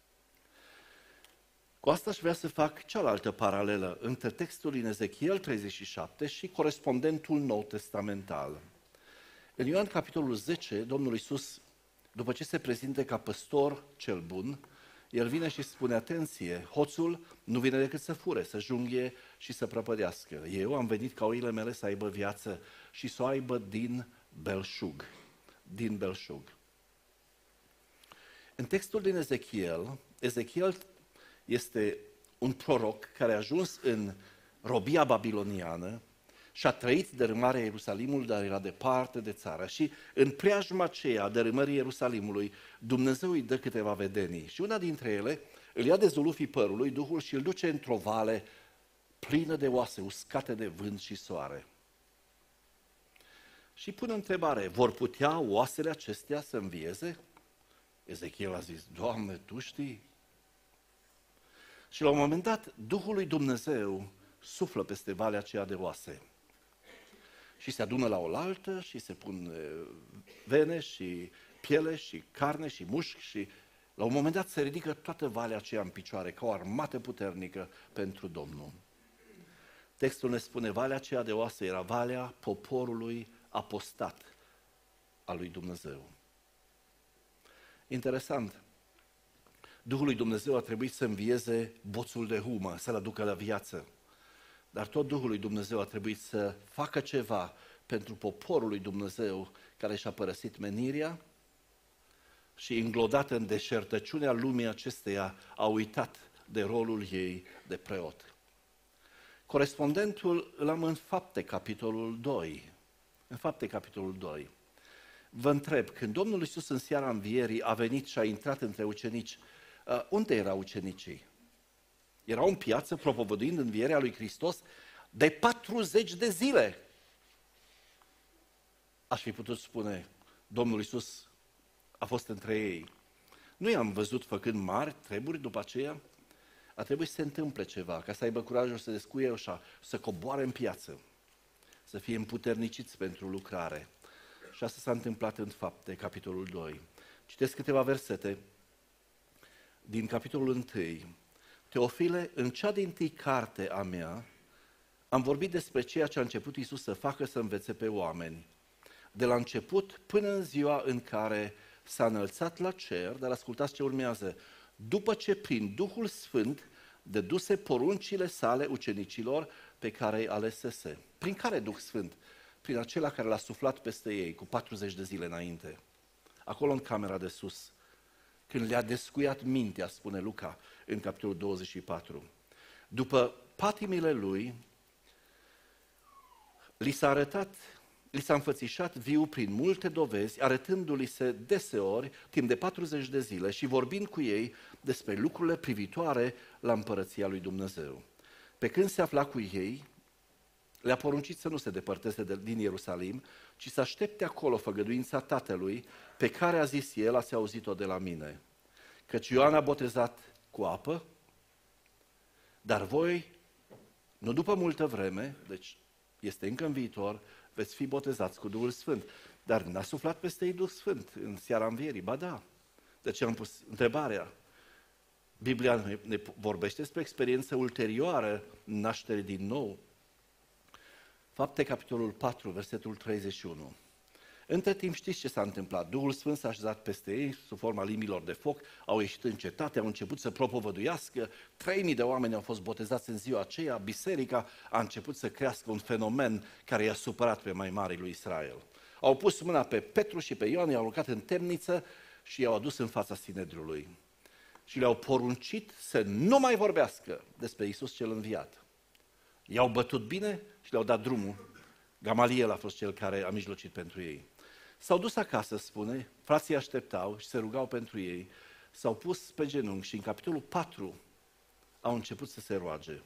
Cu asta aș vrea să fac cealaltă paralelă între textul din Ezechiel 37 și corespondentul nou testamental. În Ioan capitolul 10, Domnul Iisus, după ce se prezintă ca păstor cel bun, El vine și spune: atenție, hoțul nu vine decât să fure, să junghie și să prăpădească. Eu am venit ca oile mele să aibă viață și să o aibă din belșug. Din belșug. În textul din Ezechiel este un proroc care a ajuns în robia babiloniană și a trăit dărâmarea Ierusalimului, dar era departe de țară. Și în preajma aceea a dărâmării Ierusalimului, Dumnezeu îi dă câteva vedenii. Și una dintre ele îl ia de zulufii părului, Duhul, și îl duce într-o vale plină de oase, uscate de vânt și soare. Și pune întrebare: vor putea oasele acestea să învieze? Ezechiel a zis: Doamne, Tu știi. Și la un moment dat, Duhul lui Dumnezeu suflă peste valea aceea de oase. Și se adună la oaltă și se pun vene și piele și carne și mușchi și la un moment dat se ridică toată valea aceea în picioare, ca o armată puternică pentru Domnul. Textul ne spune: valea aceea de oase era valea poporului apostat al lui Dumnezeu. Interesant. Duhul lui Dumnezeu a trebuit să învieze boțul de humă, să-l aducă la viață. Dar tot Duhul lui Dumnezeu a trebuit să facă ceva pentru poporul lui Dumnezeu care și-a părăsit menirea și, înglodat în deșertăciunea lumii acesteia, a uitat de rolul ei de preot. Corespondentul îl am în Fapte, capitolul 2. În Fapte, capitolul 2. Vă întreb, când Domnul Iisus în seara învierii a venit și a intrat între ucenici, unde erau ucenicii? Erau în piață propovăduind învierea lui Hristos de 40 de zile. Aș fi putut spune: Domnul Iisus a fost între ei. Nu i-am văzut făcând mari treburi după aceea? A trebuit să se întâmple ceva, ca să aibă curajul să descuie ușa, să coboare în piață, să fie împuterniciți pentru lucrare. Și asta s-a întâmplat în Fapte, capitolul 2. Citesc câteva versete din capitolul 1. Teofile, în cea dintâi carte a mea, am vorbit despre ceea ce a început Iisus să facă, să învețe pe oameni. De la început până în ziua în care s-a înălțat la cer, dar ascultați ce urmează: după ce prin Duhul Sfânt dăduse poruncile sale ucenicilor pe care îi alesese. Prin care Duh Sfânt? Prin acela care l-a suflat peste ei cu 40 de zile înainte. Acolo în camera de sus, când le-a descuiat mintea, spune Luca în capitolul 24. După patimile lui, li s-a înfățișat viu prin multe dovezi, arătându-li se deseori timp de 40 de zile și vorbind cu ei despre lucrurile privitoare la împărăția lui Dumnezeu. Pe când se afla cu ei, Le-a poruncit să nu se depărteze din Ierusalim, ci să aștepte acolo făgăduința Tatălui, pe care a zis el, ați auzit-o de la mine. Căci Ioan a botezat cu apă, dar voi, nu după multă vreme, deci este încă în viitor, veți fi botezați cu Duhul Sfânt. Dar n-a suflat peste ei Duh Sfânt în seara învierii? Ba da. Deci am pus întrebarea. Biblia ne vorbește despre experiență ulterioară nașterii din nou. Fapte, capitolul 4, versetul 31. Între timp știți ce s-a întâmplat? Duhul Sfânt s-a așezat peste ei sub forma limbilor de foc, au ieșit în cetate, au început să propovăduiască, 3.000 de oameni au fost botezați în ziua aceea, biserica a început să crească un fenomen care i-a supărat pe mai marii lui Israel. Au pus mâna pe Petru și pe Ioan, i-au aruncat în temniță și i-au adus în fața Sinedriului. Și le-au poruncit să nu mai vorbească despre Iisus cel înviat. I-au bătut bine și le-au dat drumul. Gamaliel a fost cel care a mijlocit pentru ei. S-au dus acasă, spune, frații așteptau și se rugau pentru ei, s-au pus pe genunchi și în capitolul 4 au început să se roage.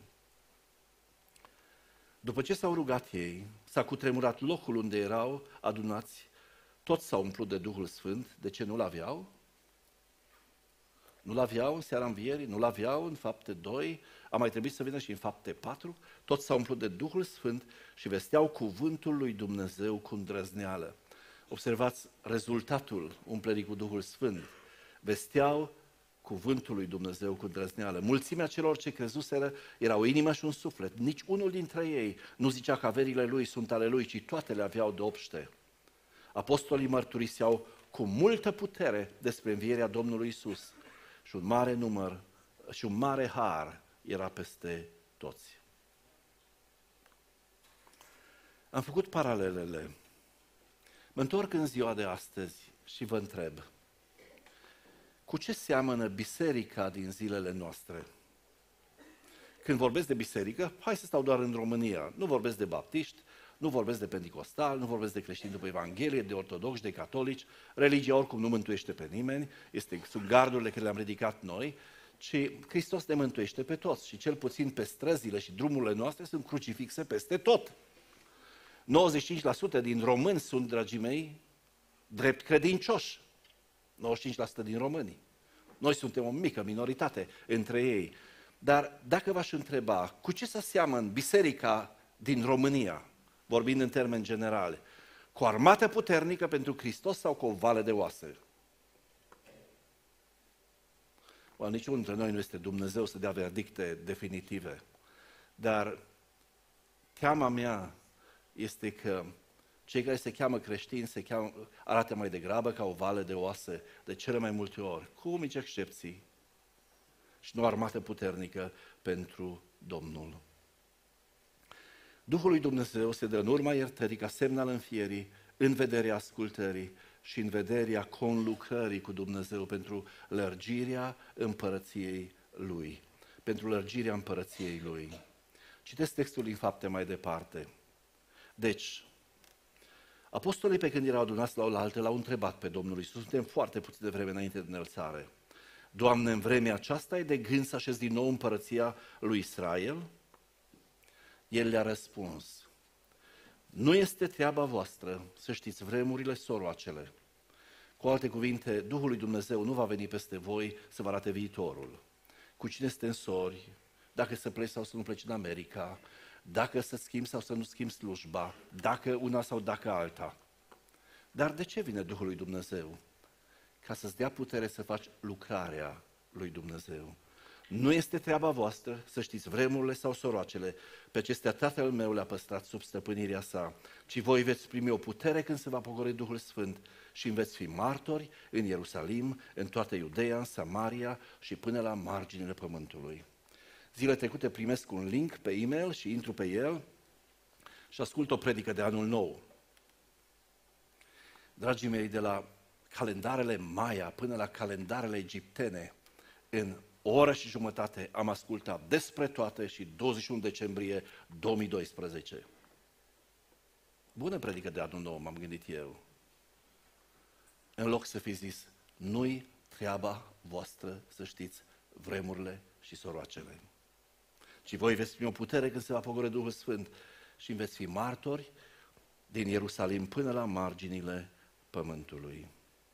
După ce s-au rugat ei, s-a cutremurat locul unde erau adunați, toți s-au umplut de Duhul Sfânt. De ce nu-l aveau? Nu-l aveau în seara învierii, nu-l aveau în Fapte 2, a mai trebuit să vină și în Fapte 4, toți s-au umplut de Duhul Sfânt și vesteau cuvântul lui Dumnezeu cu îndrăzneală. Observați rezultatul umplerii cu Duhul Sfânt. Vesteau cuvântul lui Dumnezeu cu îndrăzneală. Mulțimea celor ce crezuseră era o inimă și un suflet. Nici unul dintre ei nu zicea că averile lui sunt ale lui, ci toate le aveau de obște. Apostolii mărturiseau cu multă putere despre învierea Domnului Iisus și un mare număr și un mare har era peste toți. Am făcut paralelele. Mă întorc în ziua de astăzi și vă întreb, cu ce seamănă biserica din zilele noastre? Când vorbesc de biserică, hai să stau doar în România. Nu vorbesc de baptiști, nu vorbesc de pentecostali, nu vorbesc de creștini după Evanghelie, de ortodoxi, de catolici. Religia oricum nu mântuiește pe nimeni, sunt gardurile care le-am ridicat noi, ci Hristos ne mântuiește pe toți și cel puțin pe străzile și drumurile noastre sunt crucifixe peste tot. 95% din români sunt, dragii mei, drept credincioși. 95% din români. Noi suntem o mică minoritate între ei. Dar dacă v-aș întreba, cu ce se seamănă biserica din România, vorbind în termeni generali, cu o armată puternică pentru Hristos sau cu o vale de oase? Niciunul dintre noi nu este Dumnezeu să dea verdicte definitive. Dar teama mea este că cei care se cheamă creștini arată mai degrabă ca o vale de oase de cele mai multe ori, cu mici excepții, și nu o armată puternică pentru Domnul. Duhul lui Dumnezeu se dă în urma iertării ca semn al înfierii, în vederea ascultării și în vederea conlucrării cu Dumnezeu pentru lărgirea împărăției Lui. Pentru lărgirea împărăției Lui. Citesc textul din Fapte mai departe. Deci, apostolii pe când erau adunați la oaltă l-au întrebat pe Domnul Iisus, suntem foarte puțin de vreme înainte de înălțare. Doamne, în vremea aceasta e de gând să așezi din nou împărăția lui Israel? El le-a răspuns, nu este treaba voastră să știți vremurile soroacele. Cu alte cuvinte, Duhul lui Dumnezeu nu va veni peste voi să vă arate viitorul. Cu cine să te însori, dacă să pleci sau să nu pleci în America, dacă să schimbi sau să nu schimbi slujba, dacă una sau dacă alta. Dar de ce vine Duhul lui Dumnezeu? Ca să-ți dea putere să faci lucrarea lui Dumnezeu. Nu este treaba voastră să știți vremurile sau soroacele, pe acestea Tatăl meu le-a păstrat sub stăpânirea sa, ci voi veți primi o putere când se va pogorî Duhul Sfânt și veți fi martori în Ierusalim, în toată Iudeea, în Samaria și până la marginile pământului. Zilele trecute primesc un link pe e-mail și intru pe el și ascult o predică de anul nou. Dragii mei, de la calendarele Maya până la calendarele egiptene, în o oră și jumătate am ascultat despre toate și 21 decembrie 2012. Bună predică de anul nou, m-am gândit eu. În loc să fi zis, nu-i treaba voastră să știți vremurile și soroacele, ci voi veți primi o putere când se va pogorî Duhul Sfânt. și veți fi martori din Ierusalim până la marginile pământului.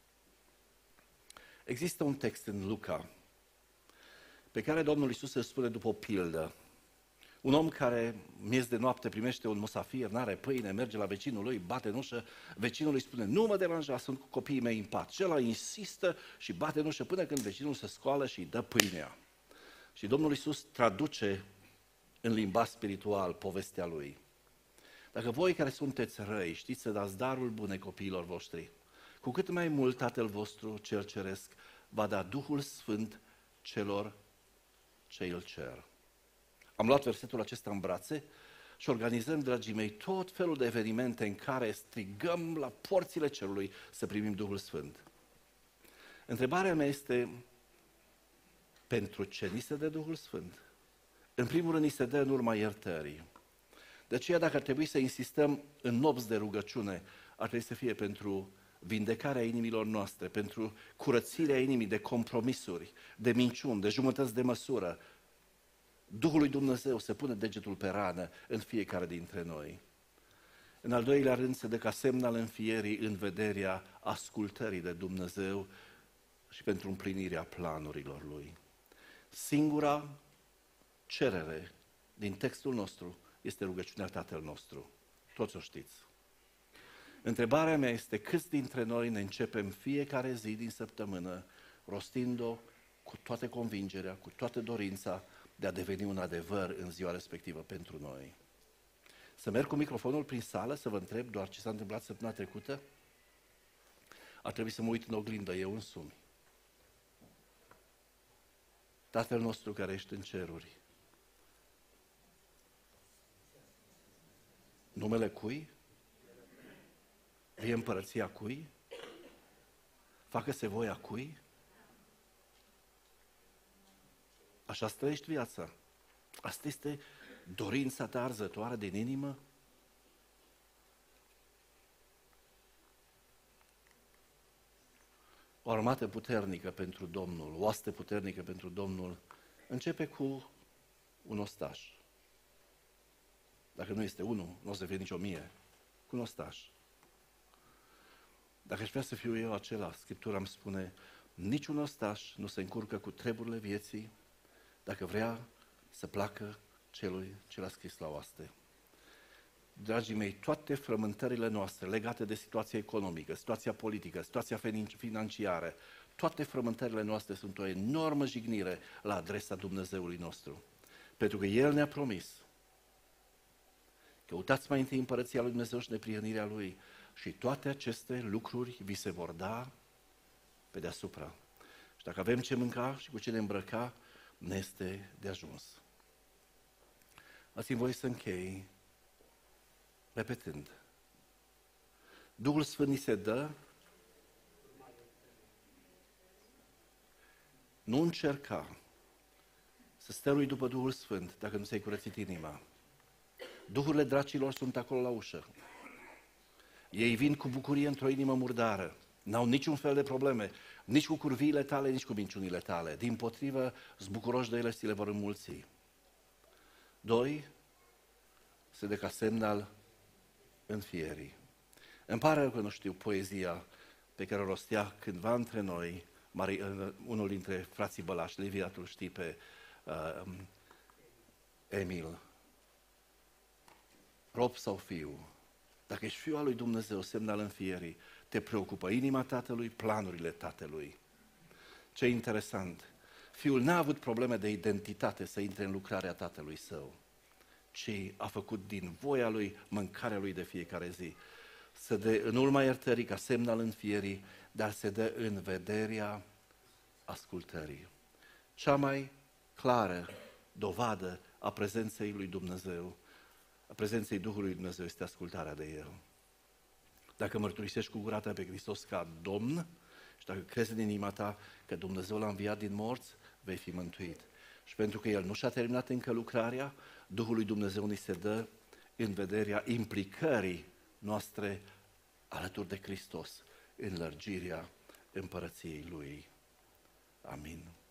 Există un text în Luca pe care Domnul Iisus îl spune după o pildă. Un om care miez de noapte primește un musafir, n-are pâine, merge la vecinul lui, bate în ușă, vecinul îi spune, nu mă deranja, sunt cu copiii mei în pat. Și ăla insistă și bate în ușă până când vecinul se scoală și îi dă pâinea. Și Domnul Iisus traduce în limba spiritual povestea lui. Dacă voi care sunteți răi știți să dați darul bune copiilor voștri, cu cât mai mult Tatăl vostru cel ceresc va da Duhul Sfânt celor ce îl cer. Am luat versetul acesta în brațe și organizăm, dragii mei, tot felul de evenimente în care strigăm la porțile cerului să primim Duhul Sfânt. Întrebarea mea este, pentru ce ni se dă Duhul Sfânt? În primul rând, ni se dă în urma iertării. De aceea, dacă ar trebui să insistăm în nopți de rugăciune, ar trebui să fie pentru vindecarea inimilor noastre, pentru curățirea inimii de compromisuri, de minciuni, de jumătăți de măsură. Duhul lui Dumnezeu se pune degetul pe rană în fiecare dintre noi. În al doilea rând, se dă ca semn al înfierii în vederea ascultării de Dumnezeu și pentru împlinirea planurilor Lui. Singura cerere din textul nostru este rugăciunea Tatăl nostru. Toți o știți. Întrebarea mea este, câți dintre noi ne începem fiecare zi din săptămână rostind-o cu toată convingerea, cu toată dorința de a deveni un adevăr în ziua respectivă pentru noi? Să merg cu microfonul prin sală să vă întreb doar ce s-a întâmplat săptămâna trecută? Ar trebui să mă uit în oglindă eu însumi. Tatăl nostru care ești în ceruri, numele cui? Vie împărăția cui? Facă-se voia cui? Așa trăiești viața. Asta este dorința ta arzătoare din inimă? O armată puternică pentru Domnul, o oaste puternică pentru Domnul, începe cu un ostaș. Dacă nu este unul, nu o să fie nici 1000, cu un ostaș. Dacă aș vrea să fiu eu acela, Scriptura îmi spune, niciun ostaș nu se încurcă cu treburile vieții dacă vrea să placă celui ce l-a scris la oaste. Dragii mei, toate frământările noastre legate de situația economică, situația politică, situația financiară, toate frământările noastre sunt o enormă jignire la adresa Dumnezeului nostru. Pentru că El ne-a promis, căutați mai întâi împărăția lui Dumnezeu și neprihănirea Lui și toate aceste lucruri vi se vor da pe deasupra. Și dacă avem ce mânca și cu ce ne îmbrăca, ne este de ajuns. Dați-mi voie să închei repetând. Duhul Sfânt ni se dă, nu încerca să stărui după Duhul Sfânt dacă nu ți-ai curățit inima. Duhurile dracilor sunt acolo la ușă. Ei vin cu bucurie într-o inimă murdară. N-au niciun fel de probleme, nici cu curviile tale, nici cu minciunile tale. Dimpotrivă, zbucuroși de ele și le vor înmulți. 2. Se dă ca semn al înfierii. Îmi pare rău că nu știu poezia pe care o rostea cândva între noi, unul dintre frații Bălași, Livia, tu știi pe Emil. Rob sau fiu, dacă ești fiul al lui Dumnezeu, semn al înfierii, te preocupă inima tatălui, planurile tatălui. Ce interesant! Fiul n-a avut probleme de identitate să intre în lucrarea tatălui său, ci a făcut din voia lui mâncarea lui de fiecare zi. Se dă în urma iertării ca semn al înfierii, dar se dă în vederea ascultării. Cea mai clară dovadă a prezenței lui Dumnezeu, a prezenței Duhului lui Dumnezeu este ascultarea de El. Dacă mărturisești cu gura ta pe Hristos ca Domn și dacă crezi în inima ta că Dumnezeu l-a înviat din morți, vei fi mântuit. Și pentru că El nu și-a terminat încă lucrarea, Duhul lui Dumnezeu ni se dă în vederea implicării noastre alături de Hristos în lărgirea împărăției Lui. Amin.